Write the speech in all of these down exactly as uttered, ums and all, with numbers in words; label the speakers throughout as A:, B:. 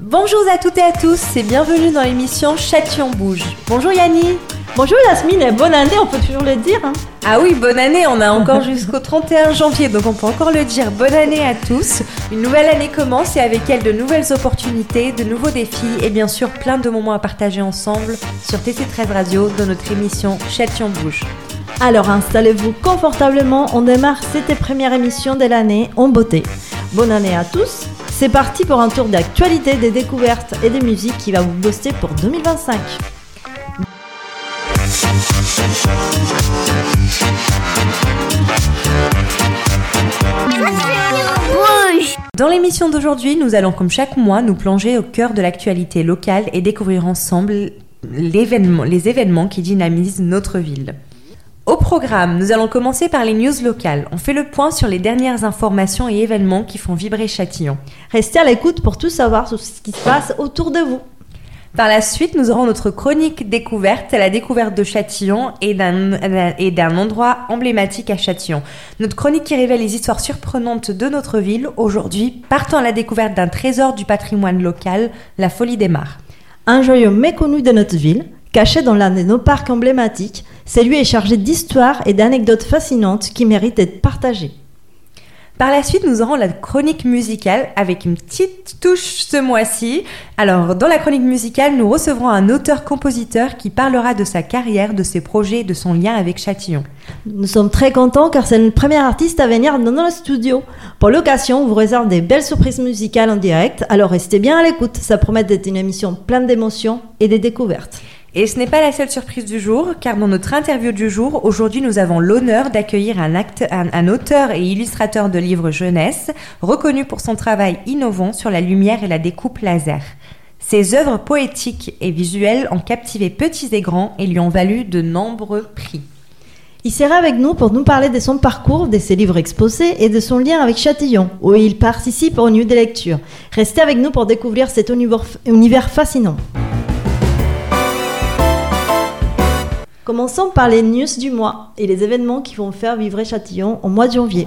A: Bonjour à toutes et à tous et bienvenue dans l'émission Châtillon Bouge. Bonjour Yanni.
B: Bonjour Yasmine, et bonne année, on peut toujours le dire. Hein.
A: Ah oui, bonne année, on a encore jusqu'au trente et un janvier, donc on peut encore le dire. Bonne année à tous. Une nouvelle année commence et avec elle de nouvelles opportunités, de nouveaux défis et bien sûr plein de moments à partager ensemble sur T C treize Radio dans notre émission Châtillon Bouge.
B: Alors installez-vous confortablement, on démarre cette première émission de l'année en beauté. Bonne année à tous, c'est parti pour un tour d'actualité, des découvertes et des musiques qui va vous booster pour deux mille vingt-cinq.
A: Dans l'émission d'aujourd'hui, nous allons comme chaque mois nous plonger au cœur de l'actualité locale et découvrir ensemble l'événement, les événements qui dynamisent notre ville. Au programme, nous allons commencer par les news locales. On fait le point sur les dernières informations et événements qui font vibrer Châtillon.
B: Restez à l'écoute pour tout savoir sur ce qui se passe autour de vous.
A: Par la suite, nous aurons notre chronique découverte, la découverte de Châtillon et d'un, et d'un endroit emblématique à Châtillon. Notre chronique qui révèle les histoires surprenantes de notre ville. Aujourd'hui, partons à la découverte d'un trésor du patrimoine local, la Folie des Mares.
B: Un joyau méconnu de notre ville, caché dans l'un de nos parcs emblématiques, celui est chargé d'histoires et d'anecdotes fascinantes qui méritent d'être partagées.
A: Par la suite, nous aurons la chronique musicale avec une petite touche ce mois-ci. Alors, dans la chronique musicale, nous recevrons un auteur-compositeur qui parlera de sa carrière, de ses projets et de son lien avec Châtillon.
B: Nous sommes très contents car c'est le premier artiste à venir dans notre studio. Pour l'occasion, on vous réserve des belles surprises musicales en direct, alors restez bien à l'écoute. Ça promet d'être une émission pleine d'émotions et de découvertes.
A: Et ce n'est pas la seule surprise du jour, car dans notre interview du jour, aujourd'hui nous avons l'honneur d'accueillir un, acte, un, un auteur et illustrateur de livres jeunesse, reconnu pour son travail innovant sur la lumière et la découpe laser. Ses œuvres poétiques et visuelles ont captivé petits et grands et lui ont valu de nombreux prix.
B: Il sera avec nous pour nous parler de son parcours, de ses livres exposés et de son lien avec Châtillon, où il participe aux nuits de lecture. Restez avec nous pour découvrir cet univers fascinant. Commençons par les news du mois et les événements qui vont faire vivre Châtillon au mois de janvier.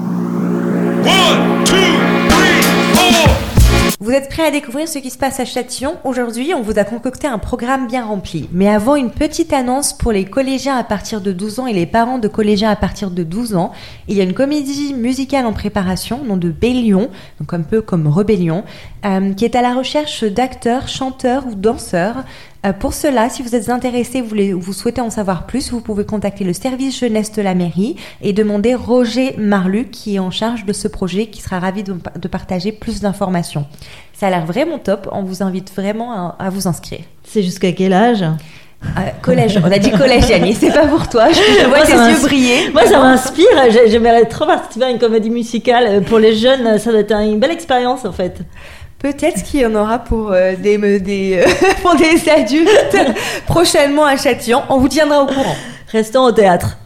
A: One, two, three, four. Vous êtes prêts à découvrir ce qui se passe à Châtillon ? Aujourd'hui, on vous a concocté un programme bien rempli. Mais avant, une petite annonce pour les collégiens à partir de douze ans et les parents de collégiens à partir de douze ans. Il y a une comédie musicale en préparation, nom de Bélion, donc un peu comme Rébellion, euh, qui est à la recherche d'acteurs, chanteurs ou danseurs. Euh, pour cela, si vous êtes intéressé, vous, voulez, vous souhaitez en savoir plus, vous pouvez contacter le service jeunesse de la mairie et demander Roger Marluc qui est en charge de ce projet, qui sera ravi de, de partager plus d'informations. Ça a l'air vraiment top, on vous invite vraiment à, à vous inscrire.
B: C'est jusqu'à quel âge ?
A: Euh, collège, on a dit collège, Yanni, c'est pas pour toi, je, je vois
B: moi,
A: tes yeux briller.
B: Moi ça m'inspire, j'aimerais trop participer à une comédie musicale. Pour les jeunes, ça va être une belle expérience en fait.
A: Peut-être qu'il y en aura pour, euh, des, des, euh, pour des adultes prochainement à Châtillon. On vous tiendra au courant.
B: Restons au théâtre.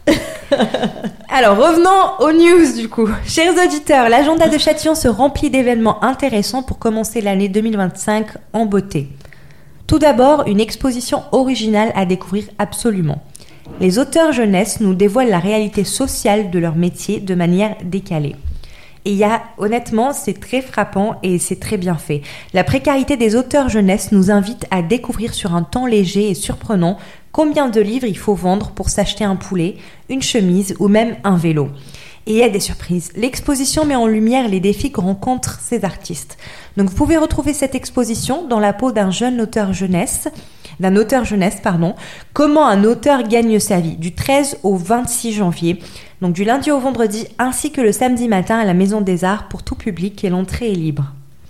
A: Alors, revenons aux news du coup. Chers auditeurs, l'agenda de Châtillon se remplit d'événements intéressants pour commencer l'année deux mille vingt-cinq en beauté. Tout d'abord, une exposition originale à découvrir absolument. Les auteurs jeunesse nous dévoilent la réalité sociale de leur métier de manière décalée. Et il y a, honnêtement, c'est très frappant et c'est très bien fait. La précarité des auteurs jeunesse nous invite à découvrir sur un temps léger et surprenant combien de livres il faut vendre pour s'acheter un poulet, une chemise ou même un vélo. Et il y a des surprises. L'exposition met en lumière les défis que rencontrent ces artistes. Donc vous pouvez retrouver cette exposition dans la peau d'un jeune auteur jeunesse, d'un auteur jeunesse, pardon. Comment un auteur gagne sa vie, du treize au vingt-six janvier. Donc du lundi au vendredi, ainsi que le samedi matin à la Maison des Arts pour tout public et l'entrée est libre.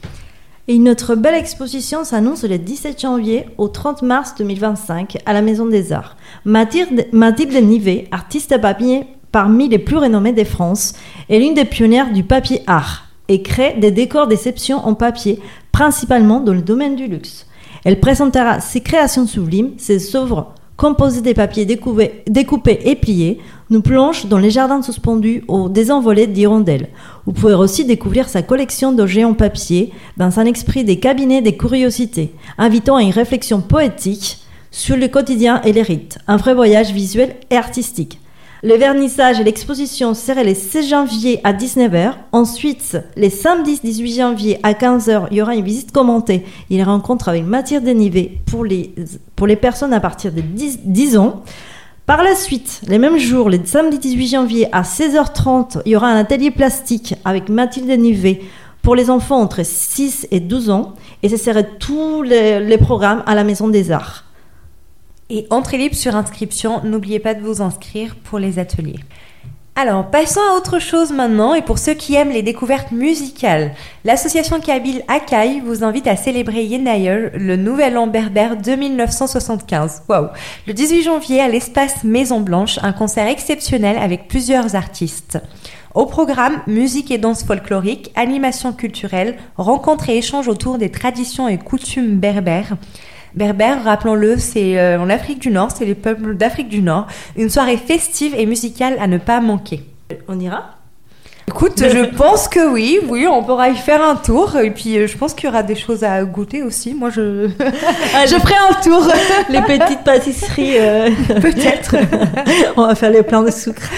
B: Et une autre belle exposition s'annonce le dix-sept janvier au trente mars deux mille vingt-cinq à la Maison des Arts. Mathilde, Mathilde Nivet, artiste à papier parmi les plus renommés de France, est l'une des pionnières du papier art et crée des décors d'exception en papier, principalement dans le domaine du luxe. Elle présentera ses créations sublimes, ses œuvres composées des papiers découpés, découpés et pliés, nous plonge dans les jardins suspendus au désenvolé d'hirondelles. Vous pouvez aussi découvrir sa collection d'objets en papier dans un esprit des cabinets des curiosités, invitant à une réflexion poétique sur le quotidien et les rites, un vrai voyage visuel et artistique. Le vernissage et l'exposition seraient les seize janvier à dix-neuf heures. Ensuite, les samedis dix-huit janvier à quinze heures, il y aura une visite commentée et une rencontre avec Mathilde Nivet pour les, pour les personnes à partir de dix, dix ans. Par la suite, les mêmes jours, le samedi dix-huit janvier à seize heures trente, il y aura un atelier plastique avec Mathilde Nivet pour les enfants entre six et douze ans. Et ce seraient tous les, les programmes à la Maison des Arts.
A: Et entrée libre sur inscription, n'oubliez pas de vous inscrire pour les ateliers. Alors, passons à autre chose maintenant, et pour ceux qui aiment les découvertes musicales, l'association kabyle Akai vous invite à célébrer Yenayer, le Nouvel An berbère de mille neuf cent soixante-quinze. Waouh! Le dix-huit janvier, à l'espace Maison Blanche, un concert exceptionnel avec plusieurs artistes. Au programme, musique et danse folklorique, animation culturelle, rencontres et échanges autour des traditions et coutumes berbères. Berbère, rappelons-le, c'est euh, en Afrique du Nord, c'est les peuples d'Afrique du Nord. Une soirée festive et musicale à ne pas manquer.
B: On ira ?
A: Écoute, je pense que oui, oui, on pourra y faire un tour. Et puis, euh, je pense qu'il y aura des choses à goûter aussi. Moi, je, je ferai un tour.
B: Les petites pâtisseries. Euh...
A: Peut-être.
B: On va faire les plans de sucre.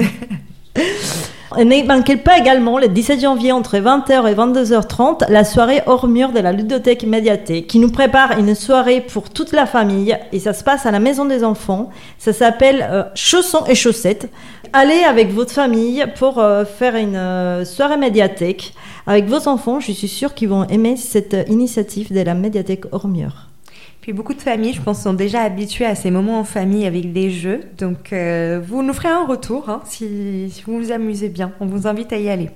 B: Ne manquez pas également le dix-sept janvier entre vingt heures et vingt-deux heures trente la soirée hors mur de la ludothèque médiathèque qui nous prépare une soirée pour toute la famille et ça se passe à la maison des enfants. Ça s'appelle euh, Chaussons et chaussettes. Allez avec votre famille pour euh, faire une euh, soirée médiathèque avec vos enfants. Je suis sûre qu'ils vont aimer cette initiative de la médiathèque hors mur.
A: Puis beaucoup de familles, je pense, sont déjà habituées à ces moments en famille avec des jeux. Donc, euh, vous nous ferez un retour hein, si, si vous vous amusez bien. On vous invite à y aller.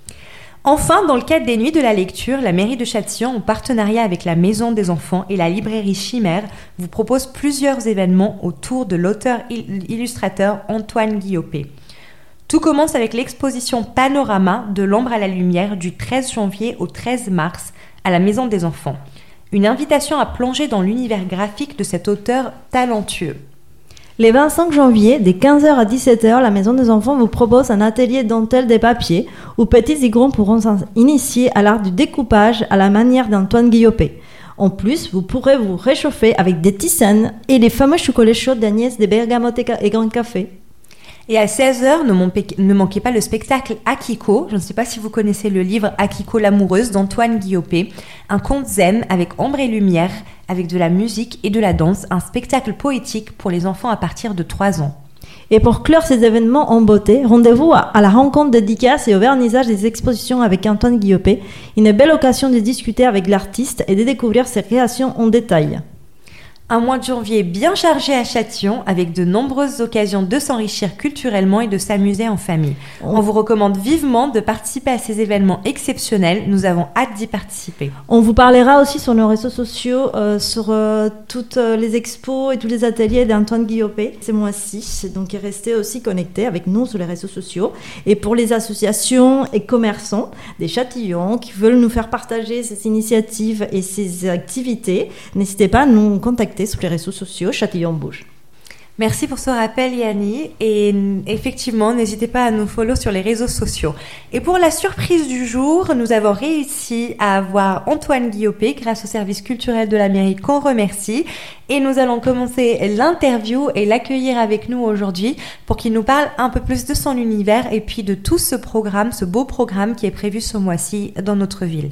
A: Enfin, dans le cadre des Nuits de la lecture, la mairie de Châtillon, en partenariat avec la Maison des enfants et la librairie Chimère, vous propose plusieurs événements autour de l'auteur-illustrateur Antoine Guillopé. Tout commence avec l'exposition Panorama de l'ombre à la lumière du treize janvier au treize mars à la Maison des enfants. Une invitation à plonger dans l'univers graphique de cet auteur talentueux.
B: Les vingt-cinq janvier, de quinze heures à dix-sept heures, la Maison des enfants vous propose un atelier dentelle des papiers où petits et grands pourront s'initier à l'art du découpage à la manière d'Antoine Guillopé. En plus, vous pourrez vous réchauffer avec des tisanes et les fameux chocolats chauds d'Agnès des Bergamote et Grand Café.
A: Et à seize heures, ne, ne manquez pas le spectacle Akiko. Je ne sais pas si vous connaissez le livre Akiko l'amoureuse d'Antoine Guillopé. Un conte zen avec ombre et lumière, avec de la musique et de la danse. Un spectacle poétique pour les enfants à partir de trois ans.
B: Et pour clore ces événements en beauté, rendez-vous à, à la rencontre dédicace et au vernissage des expositions avec Antoine Guillopé. Une belle occasion de discuter avec l'artiste et de découvrir ses créations en détail.
A: Un mois de janvier bien chargé à Châtillon avec de nombreuses occasions de s'enrichir culturellement et de s'amuser en famille. On vous recommande vivement de participer à ces événements exceptionnels. Nous avons hâte d'y participer.
B: On vous parlera aussi sur nos réseaux sociaux, euh, sur euh, toutes les expos et tous les ateliers d'Antoine Guillopé ce mois-ci. Donc restez aussi connectés avec nous sur les réseaux sociaux. Et pour les associations et commerçants des Châtillon qui veulent nous faire partager ces initiatives et ces activités, n'hésitez pas à nous contacter sur les réseaux sociaux Châtillon Bouge.
A: Merci pour ce rappel Yanni et effectivement n'hésitez pas à nous follow sur les réseaux sociaux. Et pour la surprise du jour, nous avons réussi à avoir Antoine Guillopé grâce au service culturel de la mairie qu'on remercie et nous allons commencer l'interview et l'accueillir avec nous aujourd'hui pour qu'il nous parle un peu plus de son univers et puis de tout ce programme, ce beau programme qui est prévu ce mois-ci dans notre ville.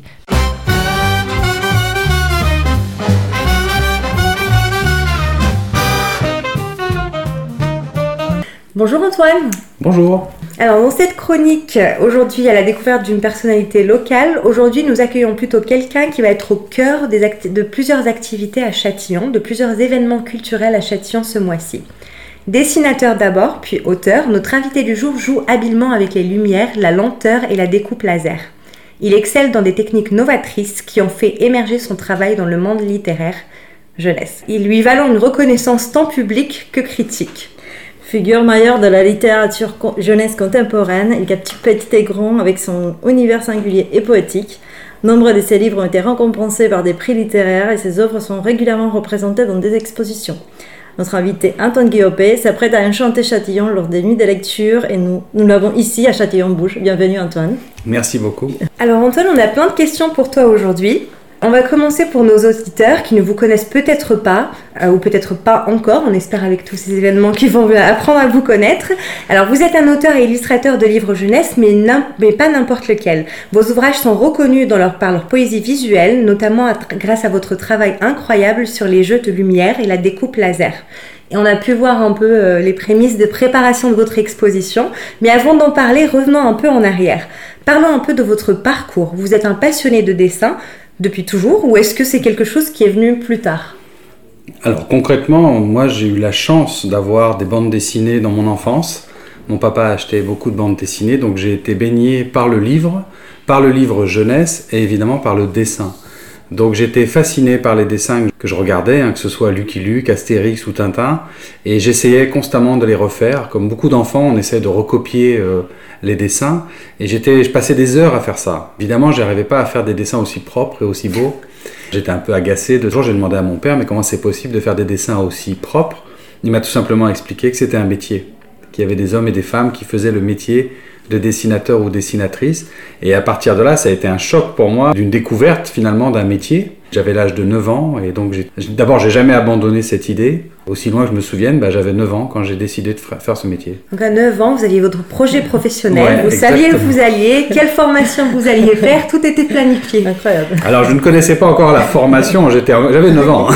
A: Bonjour Antoine.
C: Bonjour.
A: Alors dans cette chronique, aujourd'hui à la découverte d'une personnalité locale, aujourd'hui nous accueillons plutôt quelqu'un qui va être au cœur des acti- de plusieurs activités à Châtillon, de plusieurs événements culturels à Châtillon ce mois-ci. Dessinateur d'abord, puis auteur, notre invité du jour joue habilement avec les lumières, la lenteur et la découpe laser. Il excelle dans des techniques novatrices qui ont fait émerger son travail dans le monde littéraire jeunesse. Il lui valant une reconnaissance tant publique que critique.
B: Figure majeure de la littérature jeunesse contemporaine, il captive petit et grand avec son univers singulier et poétique. Nombre de ses livres ont été récompensés par des prix littéraires et ses œuvres sont régulièrement représentées dans des expositions. Notre invité Antoine Guillopé s'apprête à enchanter Châtillon lors des nuits de lecture et nous, nous l'avons ici à Châtillon Bouge. Bienvenue Antoine.
C: Merci beaucoup.
A: Alors Antoine, on a plein de questions pour toi aujourd'hui. On va commencer pour nos auditeurs qui ne vous connaissent peut-être pas, euh, ou peut-être pas encore, on espère avec tous ces événements qu'ils vont apprendre à vous connaître. Alors vous êtes un auteur et illustrateur de livres jeunesse, mais, mais pas n'importe lequel. Vos ouvrages sont reconnus dans leur, par leur poésie visuelle, notamment à, grâce à votre travail incroyable sur les jeux de lumière et la découpe laser. Et on a pu voir un peu euh, les prémices de préparation de votre exposition, mais avant d'en parler, revenons un peu en arrière. Parlons un peu de votre parcours. Vous êtes un passionné de dessin, depuis toujours, ou est-ce que c'est quelque chose qui est venu plus tard ?
C: Alors concrètement, moi j'ai eu la chance d'avoir des bandes dessinées dans mon enfance. Mon papa achetait beaucoup de bandes dessinées, donc j'ai été baigné par le livre, par le livre jeunesse et évidemment par le dessin. Donc j'étais fasciné par les dessins que je regardais, hein, que ce soit Lucky Luke, Astérix ou Tintin, et j'essayais constamment de les refaire. Comme beaucoup d'enfants, on essaie de recopier euh, les dessins, et j'étais, je passais des heures à faire ça. Évidemment, je n'arrivais pas à faire des dessins aussi propres et aussi beaux. J'étais un peu agacé. De jour, j'ai demandé à mon père, mais comment c'est possible de faire des dessins aussi propres ? Il m'a tout simplement expliqué que c'était un métier, qu'il y avait des hommes et des femmes qui faisaient le métier de dessinateur ou dessinatrice. Et à partir de là, ça a été un choc pour moi, d'une découverte finalement d'un métier. J'avais l'âge de neuf ans et donc j'ai... d'abord, j'ai jamais abandonné cette idée. Aussi loin que je me souvienne, bah, j'avais neuf ans quand j'ai décidé de faire ce métier.
A: Donc à neuf ans, vous aviez votre projet professionnel,
C: ouais,
A: vous
C: exactement.
A: saviez où vous alliez, quelle formation vous alliez faire, tout était planifié.
B: Incroyable.
C: Alors je ne connaissais pas encore la formation, j'étais... j'avais neuf ans.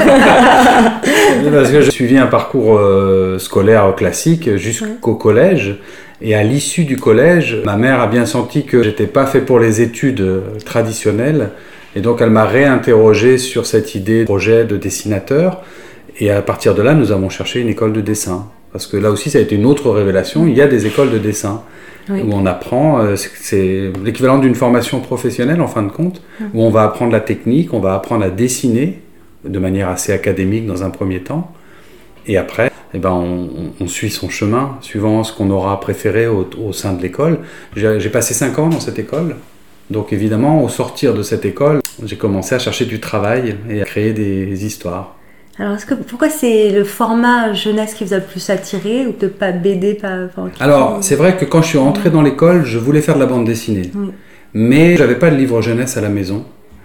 C: Parce que j'ai suivi un parcours euh, scolaire classique jusqu'au ouais. collège. Et à l'issue du collège, ma mère a bien senti que j'étais pas fait pour les études traditionnelles. Et donc elle m'a réinterrogé sur cette idée de projet de dessinateur. Et à partir de là, nous avons cherché une école de dessin. Parce que là aussi, ça a été une autre révélation. Il y a des écoles de dessin oui. où on apprend, c'est l'équivalent d'une formation professionnelle en fin de compte, oui. où on va apprendre la technique, on va apprendre à dessiner de manière assez académique dans un premier temps. Et après, eh ben on, on suit son chemin, suivant ce qu'on aura préféré au, au sein de l'école. J'ai, j'ai passé cinq ans dans cette école. Donc évidemment, au sortir de cette école, j'ai commencé à chercher du travail et à créer des histoires.
A: Alors, est-ce que, pourquoi c'est le format jeunesse qui vous a le plus attiré ou peut-être pas B D pas, enfin,
C: Alors, c'est vrai que quand je suis rentré dans l'école, je voulais faire de la bande dessinée. Oui. Mais j'avais pas de livre jeunesse à la maison.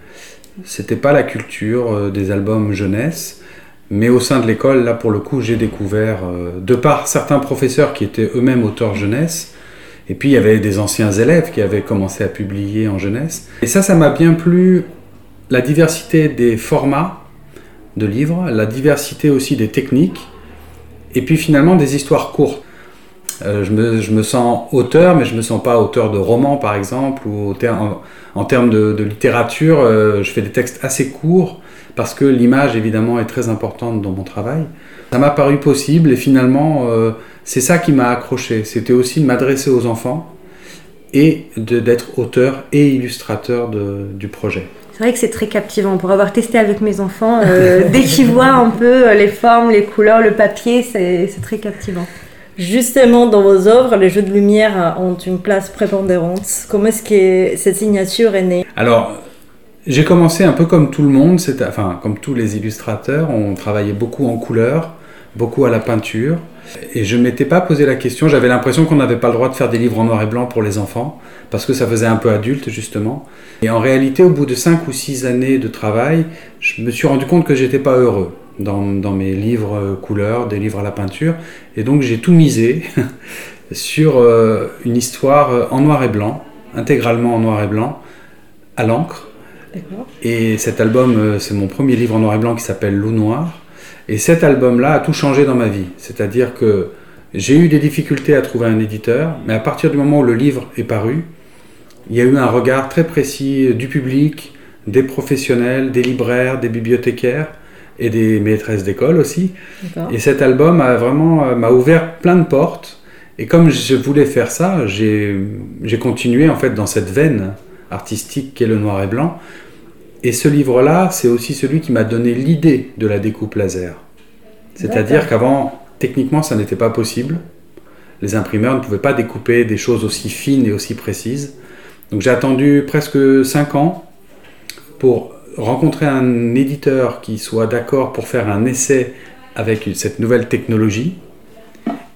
C: C'était pas la culture euh, des albums jeunesse. Mais au sein de l'école, là pour le coup, j'ai découvert, euh, de par certains professeurs qui étaient eux-mêmes auteurs jeunesse, et puis il y avait des anciens élèves qui avaient commencé à publier en jeunesse. Et ça, ça m'a bien plu, la diversité des formats de livres, la diversité aussi des techniques, et puis finalement des histoires courtes. Euh, je, me, je me sens auteur, mais je ne me sens pas auteur de romans par exemple, ou au ter- en, en termes de, de littérature, euh, je fais des textes assez courts, parce que l'image, évidemment, est très importante dans mon travail. Ça m'a paru possible et finalement, euh, c'est ça qui m'a accroché. C'était aussi de m'adresser aux enfants et de, d'être auteur et illustrateur de, du projet.
A: C'est vrai que c'est très captivant. Pour avoir testé avec mes enfants, euh, dès qu'ils voient un peu les formes, les couleurs, le papier, c'est, c'est très captivant.
B: Justement, dans vos œuvres, les jeux de lumière ont une place prépondérante. Comment est-ce que cette signature est née ?
C: Alors, j'ai commencé un peu comme tout le monde, c'est, enfin comme tous les illustrateurs, on travaillait beaucoup en couleur, beaucoup à la peinture, et je ne m'étais pas posé la question, j'avais l'impression qu'on n'avait pas le droit de faire des livres en noir et blanc pour les enfants, parce que ça faisait un peu adulte justement. Et en réalité, au bout de cinq ou six années de travail, je me suis rendu compte que j'étais pas heureux dans, dans mes livres couleurs, des livres à la peinture, et donc j'ai tout misé sur euh, une histoire en noir et blanc, intégralement en noir et blanc, à l'encre. D'accord. Et cet album, c'est mon premier livre en noir et blanc qui s'appelle Loup Noir. Et cet album-là a tout changé dans ma vie. C'est-à-dire que j'ai eu des difficultés à trouver un éditeur, mais à partir du moment où le livre est paru, il y a eu un regard très précis du public, des professionnels, des libraires, des bibliothécaires et des maîtresses d'école aussi. D'accord. Et cet album a vraiment, m'a ouvert plein de portes. Et comme je voulais faire ça, j'ai, j'ai continué en fait dans cette veine artistique qu'est le noir et blanc. Et ce livre-là, c'est aussi celui qui m'a donné l'idée de la découpe laser. C'est-à-dire D'accord. qu'avant, techniquement, ça n'était pas possible. Les imprimeurs ne pouvaient pas découper des choses aussi fines et aussi précises. Donc j'ai attendu presque cinq ans pour rencontrer un éditeur qui soit d'accord pour faire un essai avec cette nouvelle technologie.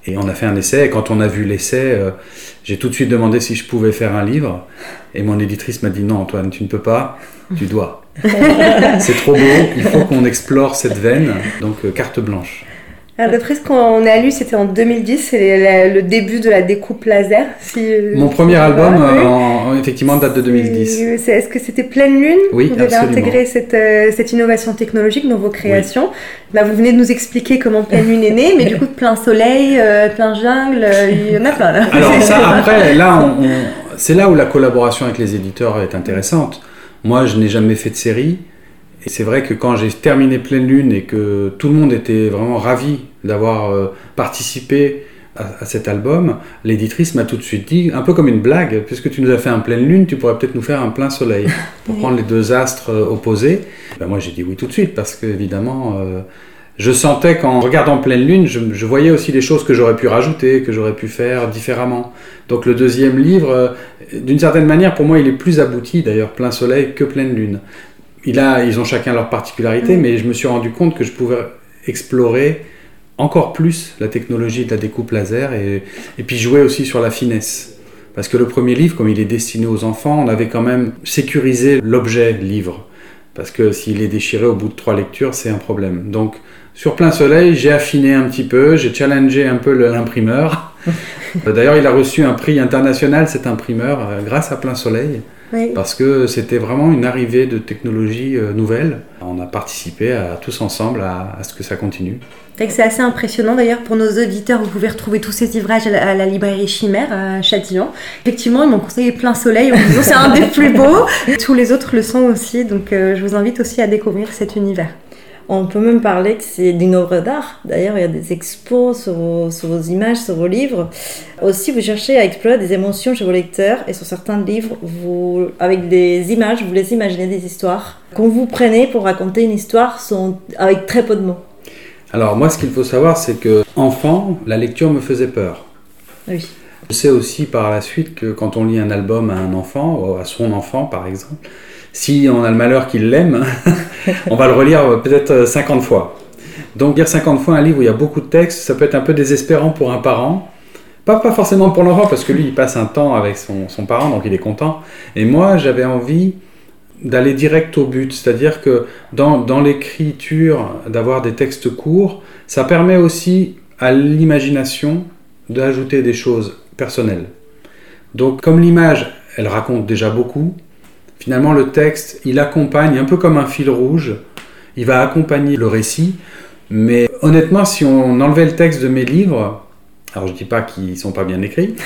C: Et on a fait un essai, et quand on a vu l'essai, euh, j'ai tout de suite demandé si je pouvais faire un livre. Et mon éditrice m'a dit non, Antoine, tu ne peux pas, tu dois. C'est trop beau, il faut qu'on explore cette veine, donc euh, carte blanche.
A: Alors, d'après ce qu'on a lu, c'était en deux mille dix, c'est la, le début de la découpe laser. Si,
C: Mon
A: si
C: premier album,
A: vois,
C: euh,
A: oui.
C: en, effectivement, date de deux mille dix.
A: C'est, est-ce que c'était Pleine Lune?
C: Oui,
A: Vous avez
C: absolument.
A: intégré cette, euh, cette innovation technologique dans vos créations. Oui. Là, vous venez de nous expliquer comment Pleine Lune est née, mais du coup, de plein soleil, euh, plein jungle, euh, il y en a plein là.
C: Alors ça, après, là, on, on, c'est là où la collaboration avec les éditeurs est intéressante. Moi, je n'ai jamais fait de série. Et c'est vrai que quand j'ai terminé Pleine Lune et que tout le monde était vraiment ravi d'avoir euh, participé à, à cet album, l'éditrice m'a tout de suite dit, un peu comme une blague, puisque tu nous as fait un Pleine Lune, tu pourrais peut-être nous faire un plein soleil, pour oui. prendre les deux astres euh, opposés. Ben moi j'ai dit oui tout de suite, parce qu'évidemment, euh, je sentais qu'en regardant Pleine Lune, je, je voyais aussi les choses que j'aurais pu rajouter, que j'aurais pu faire différemment. Donc le deuxième livre, euh, d'une certaine manière, pour moi, il est plus abouti, d'ailleurs, Plein Soleil, que Pleine Lune. Il a, ils ont chacun leur particularité, mmh. mais je me suis rendu compte que je pouvais explorer encore plus la technologie de la découpe laser et, et puis jouer aussi sur la finesse. Parce que le premier livre, comme il est destiné aux enfants, on avait quand même sécurisé l'objet livre. Parce que s'il est déchiré au bout de trois lectures, c'est un problème. Donc sur Plein Soleil, j'ai affiné un petit peu, j'ai challengé un peu l'imprimeur. D'ailleurs, il a reçu un prix international, cet imprimeur, grâce à Plein Soleil. Oui. Parce que c'était vraiment une arrivée de technologies euh, nouvelles. On a participé à, tous ensemble à, à ce que ça continue.
A: C'est assez impressionnant d'ailleurs pour nos auditeurs. Vous pouvez retrouver tous ces livrages à la, à la librairie Chimère à Châtillon. Effectivement, ils m'ont conseillé Plein Soleil en disant c'est un des plus beaux. Tous les autres le sont aussi, donc euh, je vous invite aussi à découvrir cet univers.
B: On peut même parler que c'est d'une œuvre d'art. D'ailleurs, il y a des expos sur vos, sur vos images, sur vos livres. Aussi, vous cherchez à explorer des émotions chez vos lecteurs. Et sur certains livres, vous, avec des images, vous laissez imaginer des histoires. Quand vous prenez pour raconter une histoire sont avec très peu de mots.
C: Alors moi, ce qu'il faut savoir, c'est que enfant, la lecture me faisait peur.
B: Oui.
C: Je sais aussi par la suite que quand on lit un album à un enfant, à son enfant par exemple, si on a le malheur qu'il l'aime, on va le relire peut-être cinquante fois. Donc lire cinquante fois un livre où il y a beaucoup de textes, ça peut être un peu désespérant pour un parent. Pas, pas forcément pour l'enfant, parce que lui, il passe un temps avec son, son parent, donc il est content. Et moi, j'avais envie d'aller direct au but, c'est-à-dire que dans, dans l'écriture, d'avoir des textes courts, ça permet aussi à l'imagination d'ajouter des choses personnelles. Donc comme l'image, elle raconte déjà beaucoup, finalement, le texte, il accompagne, un peu comme un fil rouge, il va accompagner le récit, mais honnêtement, si on enlevait le texte de mes livres, alors je ne dis pas qu'ils ne sont pas bien écrits,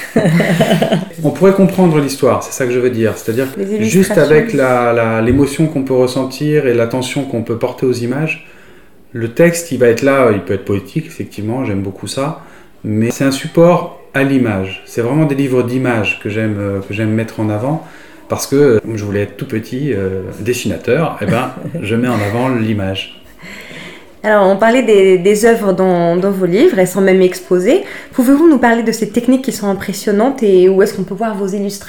C: on pourrait comprendre l'histoire, c'est ça que je veux dire, c'est-à-dire que juste avec la, la, l'émotion qu'on peut ressentir et l'attention qu'on peut porter aux images, le texte, il va être là, il peut être poétique, effectivement, j'aime beaucoup ça, mais c'est un support à l'image, c'est vraiment des livres d'images que j'aime, que j'aime mettre en avant, parce que je voulais être tout petit euh, dessinateur, et ben, je mets en avant l'image.
A: Alors, on parlait des, des œuvres dans, dans vos livres, elles sont même exposées. Pouvez-vous nous parler de ces techniques qui sont impressionnantes et où est-ce qu'on peut voir vos illustrations ?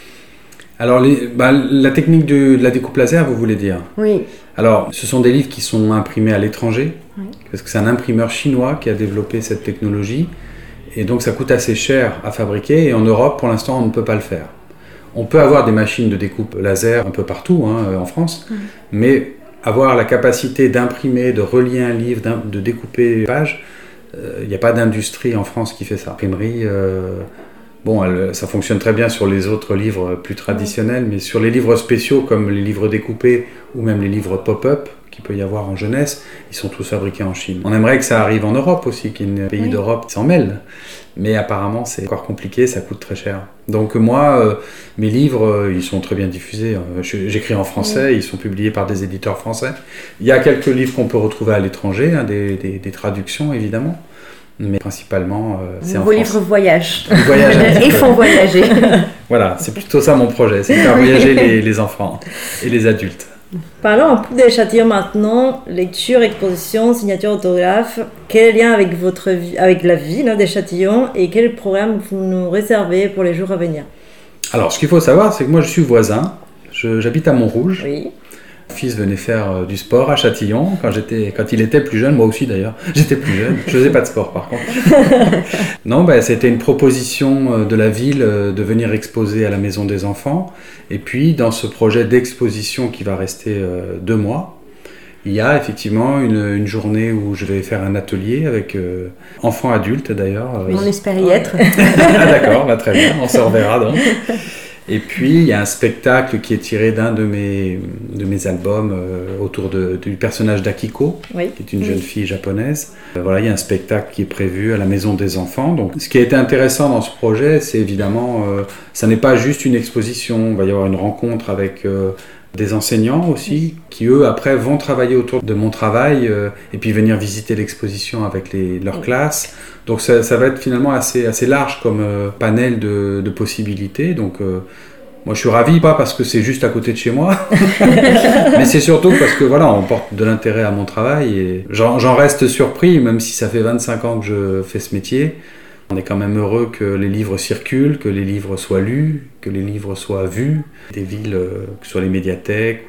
C: Alors, les, bah, la technique de, de la découpe laser, vous voulez dire ?
A: Oui.
C: Alors, ce sont des livres qui sont imprimés à l'étranger, oui. Parce que c'est un imprimeur chinois qui a développé cette technologie, et donc ça coûte assez cher à fabriquer, et en Europe, pour l'instant, on ne peut pas le faire. On peut avoir des machines de découpe laser un peu partout hein, en France, mmh. mais avoir la capacité d'imprimer, de relier un livre, de découper les pages, il euh, n'y a pas d'industrie en France qui fait ça. L'imprimerie, euh, bon, elle, ça fonctionne très bien sur les autres livres plus traditionnels, mais sur les livres spéciaux comme les livres découpés ou même les livres pop-up qu'il peut y avoir en jeunesse, ils sont tous fabriqués en Chine. On aimerait que ça arrive en Europe aussi, qu'il y ait des pays oui. d'Europe qui s'en mêlent. Mais apparemment, c'est encore compliqué, ça coûte très cher. Donc moi, euh, mes livres, euh, ils sont très bien diffusés. Euh, j'écris en français, oui. Ils sont publiés par des éditeurs français. Il y a quelques livres qu'on peut retrouver à l'étranger, hein, des, des, des traductions évidemment. Mais principalement, euh, c'est en
A: Vos
C: France.
A: livres voyagent.
C: voyagent
A: Et font voyager.
C: Voilà, c'est plutôt ça mon projet, c'est de faire voyager les, les enfants et les adultes.
B: Parlons un peu des Châtillons maintenant, lecture, exposition, signature, autographe. Quel lien avec, votre vie, avec la ville hein, des Châtillons et quel programme vous nous réservez pour les jours à venir ?
C: Alors, ce qu'il faut savoir, c'est que moi je suis voisin, je, j'habite à Montrouge.
B: Oui.
C: Mon fils venait faire euh, du sport à Châtillon quand, j'étais, quand il était plus jeune, moi aussi d'ailleurs, j'étais plus jeune, je faisais pas de sport par contre. Non, bah, c'était une proposition euh, de la ville euh, de venir exposer à la Maison des Enfants. Et puis dans ce projet d'exposition qui va rester euh, deux mois, il y a effectivement une, une journée où je vais faire un atelier avec euh, enfants adultes d'ailleurs.
A: On espère y être.
C: Ah, d'accord, bah, très bien, on se reverra donc. Et puis il y a un spectacle qui est tiré d'un de mes, de mes albums euh, autour de, du personnage d'Akiko,
B: Oui.
C: qui est une
B: Oui.
C: jeune fille japonaise. Euh, voilà, il y a un spectacle qui est prévu à la Maison des Enfants. Donc, ce qui a été intéressant dans ce projet, c'est évidemment, euh, ça n'est pas juste une exposition, il va y avoir une rencontre avec euh, des enseignants aussi, qui eux après vont travailler autour de mon travail euh, et puis venir visiter l'exposition avec les, leurs classes. Donc ça, ça va être finalement assez, assez large comme euh, panel de, de possibilités. Donc euh, moi je suis ravi, pas parce que c'est juste à côté de chez moi, mais c'est surtout parce que voilà, on porte de l'intérêt à mon travail et j'en, j'en reste surpris, même si ça fait vingt-cinq ans que je fais ce métier. On est quand même heureux que les livres circulent, que les livres soient lus, que les livres soient vus. Des villes, euh, que ce soit les médiathèques,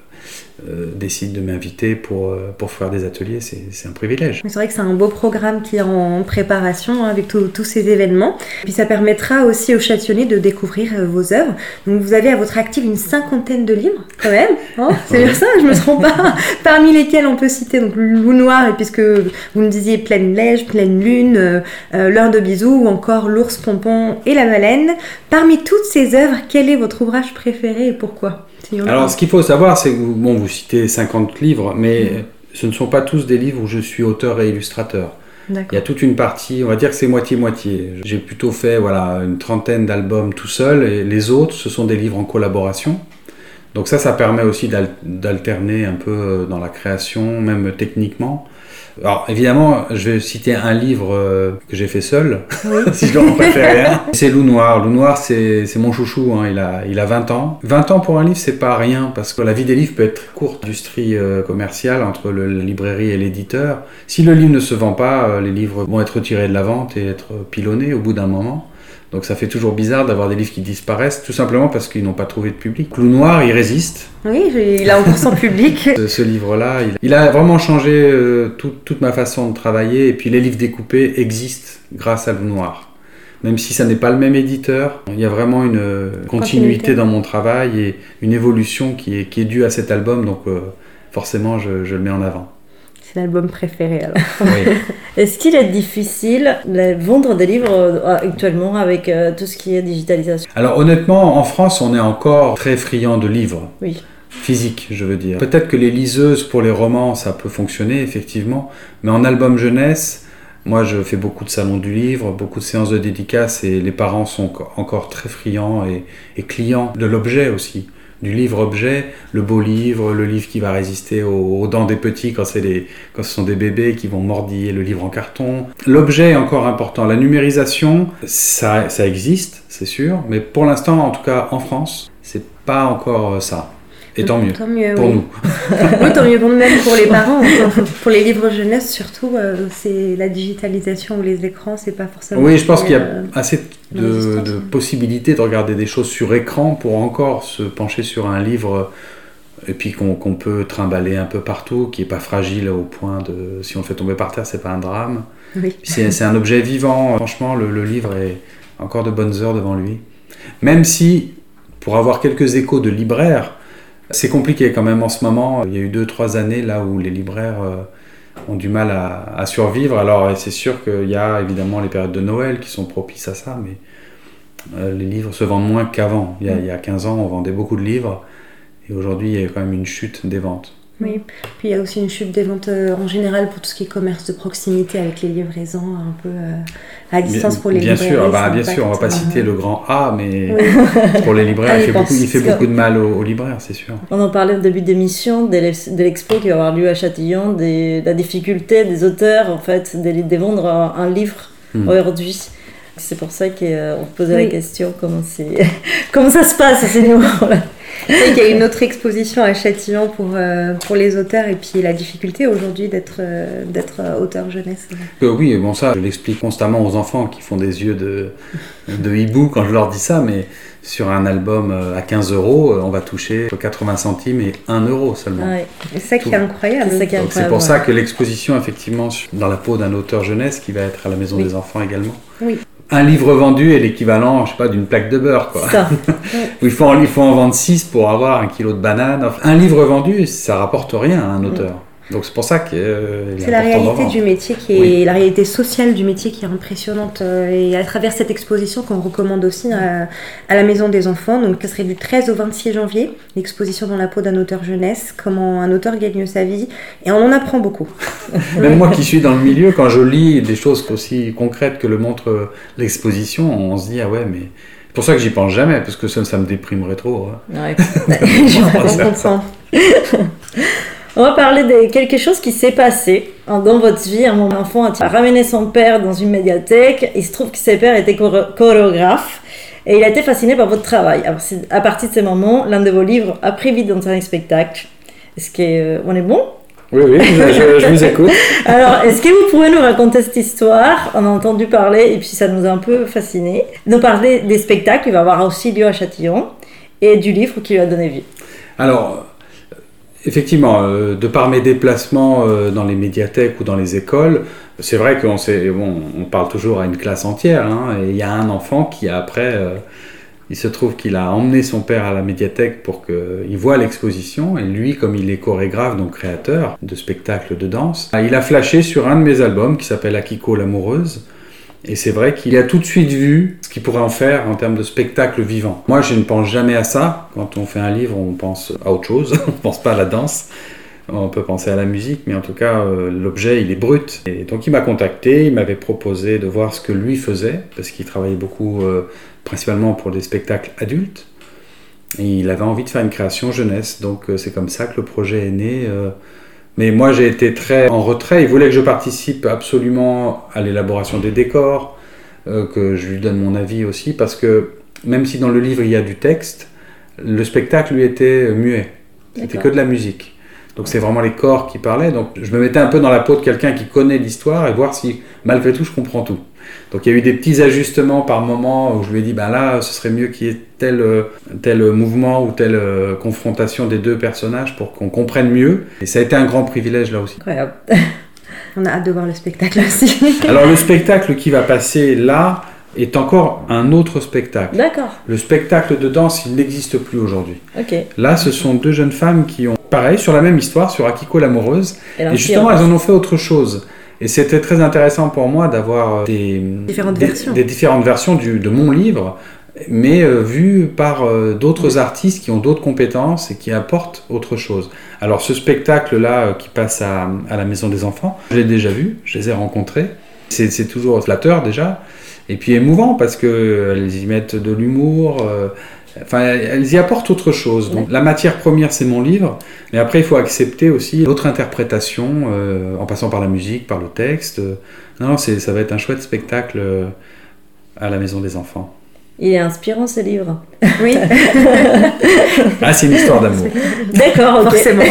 C: euh, décident de m'inviter pour, euh, pour faire des ateliers, c'est, c'est un privilège.
A: C'est vrai que c'est un beau programme qui est en préparation hein, avec tout- tous ces événements. Puis ça permettra aussi aux châtillonnais de découvrir euh, vos œuvres. Donc vous avez à votre actif une cinquantaine de livres, quand même. Hein, c'est
C: Ouais.
A: bien ça, je me trompe pas. Parmi lesquels on peut citer donc Loup Noir, et puisque vous me disiez Pleine Neige, Pleine Lune, euh, euh, L'heure de bisous, ou encore L'ours Pompon et la baleine. Parmi toutes ces œuvres, quel est votre ouvrage préféré et pourquoi? Si on-
C: Alors ce qu'il faut savoir, c'est que vous, bon, vous citez cinquante livres, mais
A: Mhm.
C: ce ne sont pas tous des livres où je suis auteur et illustrateur. Il y
A: D'accord.
C: a toute une partie, on va dire que c'est moitié-moitié. J'ai plutôt fait voilà, une trentaine d'albums tout seul, et les autres, ce sont des livres en collaboration. Donc ça, ça permet aussi d'al- d'alterner un peu dans la création, même techniquement. Alors évidemment, je vais citer un livre euh, que j'ai fait seul, si je dois en préférer un. C'est Loup Noir. Loup Noir, c'est, c'est mon chouchou, hein. il, a, il a vingt ans. vingt ans pour un livre, c'est pas rien, parce que la vie des livres peut être très courte. L'industrie euh, commerciale entre le, la librairie et l'éditeur. Si le livre ne se vend pas, euh, les livres vont être retirés de la vente et être pilonnés au bout d'un moment. Donc ça fait toujours bizarre d'avoir des livres qui disparaissent, tout simplement parce qu'ils n'ont pas trouvé de public. Loup Noir, il résiste.
A: Oui, j'ai- il a encore son public.
C: Ce, ce livre-là, il, il a vraiment changé euh, tout- toute ma façon de travailler. Et puis les livres découpés existent grâce à Loup Noir. Même si ça n'est pas le même éditeur, il y a vraiment une euh, continuité,
A: Continuité.
C: dans mon travail et une évolution qui est, qui est due à cet album. Donc euh, forcément, je, je le mets en avant.
A: C'est l'album préféré alors.
C: Oui.
B: Est-ce qu'il est difficile de vendre des livres euh, actuellement avec euh, tout ce qui est digitalisation?
C: Alors honnêtement, en France, on est encore très friand de livres.
B: Oui.
C: Physique, je veux dire. Peut-être que les liseuses pour les romans, ça peut fonctionner, effectivement. Mais en album jeunesse, moi, je fais beaucoup de salons du livre, beaucoup de séances de dédicaces, et les parents sont encore très friands et, et clients de l'objet aussi. Du livre-objet, le beau livre, le livre qui va résister aux, aux dents des petits quand, c'est des, quand ce sont des bébés qui vont mordiller le livre en carton. L'objet est encore important. La numérisation, ça, ça existe, c'est sûr, mais pour l'instant, en tout cas en France, c'est pas encore ça. Et tant mieux,
A: Tant mieux,
C: pour
A: oui.
C: nous.
A: Oui, tant mieux pour nous, même pour les parents. Pour les livres jeunesse, surtout, euh, c'est la digitalisation ou les écrans, c'est pas forcément.
C: Oui, je pense
A: ce
C: qu'il y a
A: euh,
C: assez de,
A: résistance.
C: de possibilités de regarder des choses sur écran pour encore se pencher sur un livre et puis qu'on, qu'on peut trimballer un peu partout, qui n'est pas fragile au point de... Si on le fait tomber par terre, c'est pas un drame.
A: Oui.
C: C'est, c'est un objet vivant. Franchement, le, le livre est encore de bonnes heures devant lui. Même si, pour avoir quelques échos de libraires, c'est compliqué quand même en ce moment. Il y a eu deux, trois années là où les libraires euh, ont du mal à, à survivre. Alors c'est sûr qu'il y a évidemment les périodes de Noël qui sont propices à ça, mais euh, les livres se vendent moins qu'avant. Il y a, il y a quinze ans, on vendait beaucoup de livres, et aujourd'hui il y a quand même une chute des ventes.
A: Oui, puis il y a aussi une chute des ventes euh, en général pour tout ce qui est commerce de proximité avec les livraisons un peu euh, à distance pour les
C: bien
A: librairies.
C: sûr, bah,
A: ça
C: bien sûr, on va pas
A: impacte,
C: citer
A: euh,
C: le grand A, mais
A: Oui.
C: pour les libraires,
A: Ah,
C: il
A: il
C: fait,
A: pense.
C: beaucoup, il fait
B: Parce que-
C: beaucoup de mal aux, aux libraires, c'est sûr.
B: On en parlait au début d'émission de l'ex- de l'expo qui va avoir lieu à Châtillon, des, la difficulté des auteurs en fait de, de vendre un, un livre
C: Hmm.
B: aujourd'hui. C'est pour ça qu'on posait
A: Oui.
B: la question comment, c'est, comment ça se passe à ces niveaux-là.
A: C'est vrai qu'il y a une autre exposition à Châtillon pour, euh, pour les auteurs et puis la difficulté aujourd'hui d'être, euh, d'être auteur jeunesse.
C: Euh, oui, bon ça, je l'explique constamment aux enfants qui font des yeux de, de hibou quand je leur dis ça, mais sur un album à quinze euros, on va toucher quatre-vingts centimes et un euro seulement.
B: Ouais.
A: C'est ça qui est incroyable.
B: C'est ça qui est
C: Donc, c'est
B: incroyable,
C: pour ça
B: ouais.
C: que l'exposition, effectivement, dans la peau d'un auteur jeunesse qui va être à la Maison
A: Oui.
C: des Enfants également.
A: Oui.
C: Un livre vendu est l'équivalent, je sais pas, d'une plaque de beurre, quoi.
B: Ça.
C: il, faut en, il faut en vendre six pour avoir un kilo de banane. Enfin, un livre vendu, ça rapporte rien à un auteur. Donc c'est pour ça que euh,
A: C'est la réalité du métier qui est
C: Oui.
A: la réalité sociale du métier qui est impressionnante euh, et à travers cette exposition qu'on recommande aussi à, à la Maison des Enfants. Donc ce serait du treize au vingt-six janvier, l'exposition dans la peau d'un auteur jeunesse, comment un auteur gagne sa vie et on en apprend beaucoup.
C: Même moi qui suis dans le milieu, quand je lis des choses aussi concrètes que le montre l'exposition, on se dit ah ouais mais c'est pour ça que j'y pense jamais parce que ça, ça me déprimerait trop. Hein.
B: Ouais.
A: Je comprends.
B: On va parler de quelque chose qui s'est passé dans votre vie. Un enfant a ramené son père dans une médiathèque. Il se trouve que son père était chorégraphe et il a été fasciné par votre travail. Alors, à partir de ce moment, l'un de vos livres a pris vie dans un spectacle. Est-ce qu'on est bon ?
C: Oui, oui, je, je, je vous écoute.
B: Alors, est-ce que vous pouvez nous raconter cette histoire ? On a entendu parler et puis ça nous a un peu fascinés. Nous parler des spectacles qui va avoir aussi lieu à Châtillon et du livre qui lui a donné vie.
C: Alors, effectivement, euh, de par mes déplacements euh, dans les médiathèques ou dans les écoles, c'est vrai qu'on sait, bon, on parle toujours à une classe entière, hein, et il y a un enfant qui après, euh, il se trouve qu'il a emmené son père à la médiathèque pour qu'il voie l'exposition, et lui, comme il est chorégraphe, donc créateur de spectacles de danse, il a flashé sur un de mes albums qui s'appelle Akiko l'amoureuse. Et c'est vrai qu'il a tout de suite vu ce qu'il pourrait en faire en termes de spectacle vivant. Moi, je ne pense jamais à ça. Quand on fait un livre, on pense à autre chose. On ne pense pas à la danse. On peut penser à la musique, mais en tout cas, euh, l'objet, il est brut. Et donc, il m'a contacté. Il m'avait proposé de voir ce que lui faisait, parce qu'il travaillait beaucoup, euh, principalement pour des spectacles adultes. Et il avait envie de faire une création jeunesse. Donc, euh, c'est comme ça que le projet est né. Euh, Mais moi, j'ai été très en retrait. Il voulait que je participe absolument à l'élaboration des décors, euh, que je lui donne mon avis aussi, parce que même si dans le livre il y a du texte, le spectacle lui était muet. C'était
B: D'accord.
C: que de la musique. Donc c'est vraiment les corps qui parlaient. Donc je me mettais un peu dans la peau de quelqu'un qui connaît l'histoire et voir si malgré tout je comprends tout. Donc il y a eu des petits ajustements par moment où je lui ai dit ben là ce serait mieux qu'il y ait tel, tel mouvement ou telle confrontation des deux personnages pour qu'on comprenne mieux. Et ça a été un grand privilège là aussi.
A: Incroyable. On a hâte de voir le spectacle aussi.
C: Alors le spectacle qui va passer là est encore un autre spectacle.
B: D'accord.
C: Le spectacle de danse, il n'existe plus aujourd'hui.
B: Ok.
C: Là, ce sont deux jeunes femmes qui ont, pareil, sur la même histoire, sur Akiko l'amoureuse,
B: Et,
C: et justement, elles en ont fait autre chose. Et c'était très intéressant pour moi d'avoir des
A: différentes
C: des,
A: versions,
C: des différentes versions du, de mon livre, mais euh, vues par euh, d'autres artistes qui ont d'autres compétences et qui apportent autre chose. Alors ce spectacle-là euh, qui passe à, à la Maison des Enfants, je l'ai déjà vu, je les ai rencontrés. C'est, c'est toujours flatteur déjà, et puis émouvant parce qu'elles y mettent de l'humour, euh, enfin elles y apportent autre chose. Donc la matière première c'est mon livre, mais après il faut accepter aussi l'autre interprétation, euh, en passant par la musique, par le texte. Non, c'est, ça va être un chouette spectacle euh, à la Maison des Enfants.
B: Il est inspirant ce livre.
A: Oui.
C: Ah, c'est une histoire d'amour.
B: D'accord, ok.
A: Forcément.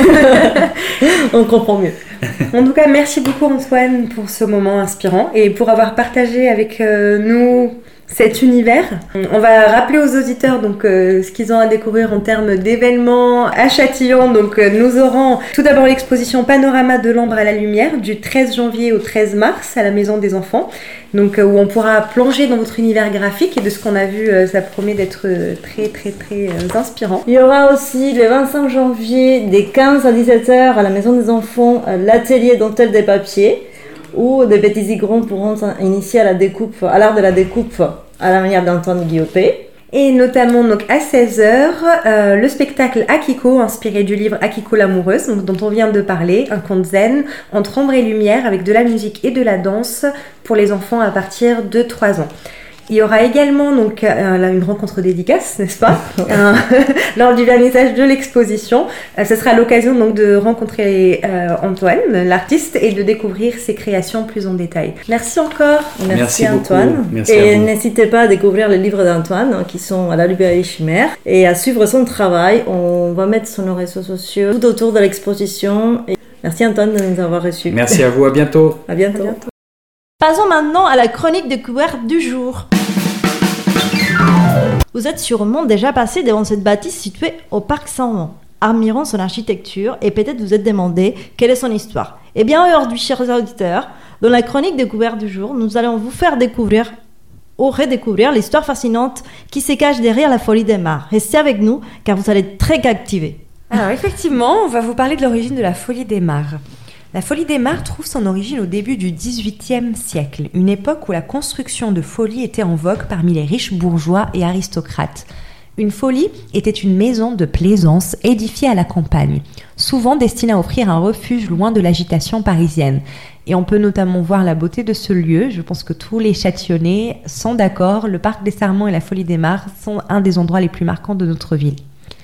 B: On comprend mieux.
A: En tout cas, merci beaucoup Antoine pour ce moment inspirant et pour avoir partagé avec euh, nous cet univers. On va rappeler aux auditeurs donc euh, ce qu'ils ont à découvrir en termes d'événements à Châtillon. Donc euh, nous aurons tout d'abord l'exposition Panorama de l'Ambre à la Lumière du treize janvier au treize mars à la Maison des Enfants. Donc euh, où on pourra plonger dans votre univers graphique et de ce qu'on a vu, euh, ça promet d'être euh, très très très euh, inspirant.
B: Il y aura aussi le vingt-cinq janvier des quinze à dix-sept heures à la Maison des Enfants l'atelier dentelle des papiers où des petits aigrons pourront initier à la découpe, à l'art de la découpe à la manière d'Antoine Guillopé.
A: Et notamment donc à seize heures, euh, le spectacle Akiko, inspiré du livre Akiko l'amoureuse, donc, dont on vient de parler, un conte zen entre ombre et lumière avec de la musique et de la danse pour les enfants à partir de trois ans. Il y aura également donc euh, une rencontre dédicace, n'est-ce pas, un, lors du vernissage de l'exposition. Euh, ce sera l'occasion donc de rencontrer euh, Antoine, l'artiste, et de découvrir ses créations plus en détail. Merci encore.
B: Merci,
C: Merci
B: Antoine.
C: Merci
B: et n'hésitez pas à découvrir les livres d'Antoine hein, qui sont à la librairie Chimère et à suivre son travail. On va mettre sur nos réseaux sociaux tout autour de l'exposition. Et merci Antoine de nous avoir reçus.
C: Merci à vous, à bientôt.
B: À bientôt. À bientôt. Passons maintenant à la chronique découverte du jour. Vous êtes sûrement déjà passé devant cette bâtisse située au parc Saint-Mont. Admirons son architecture et peut-être vous êtes demandé quelle est son histoire. Eh bien aujourd'hui, chers auditeurs, dans la chronique découverte du jour, nous allons vous faire découvrir ou redécouvrir l'histoire fascinante qui se cache derrière la Folie des Mares. Restez avec nous car vous allez être très captivés.
A: Alors effectivement, on va vous parler de l'origine de la Folie des Mares. La Folie des Mares trouve son origine au début du dix-huitième siècle, une époque où la construction de folies était en vogue parmi les riches bourgeois et aristocrates. Une folie était une maison de plaisance édifiée à la campagne, souvent destinée à offrir un refuge loin de l'agitation parisienne. Et on peut notamment voir la beauté de ce lieu. Je pense que tous les Châtillonnais sont d'accord, le parc des Sarments et la Folie des Mares sont un des endroits les plus marquants de notre ville.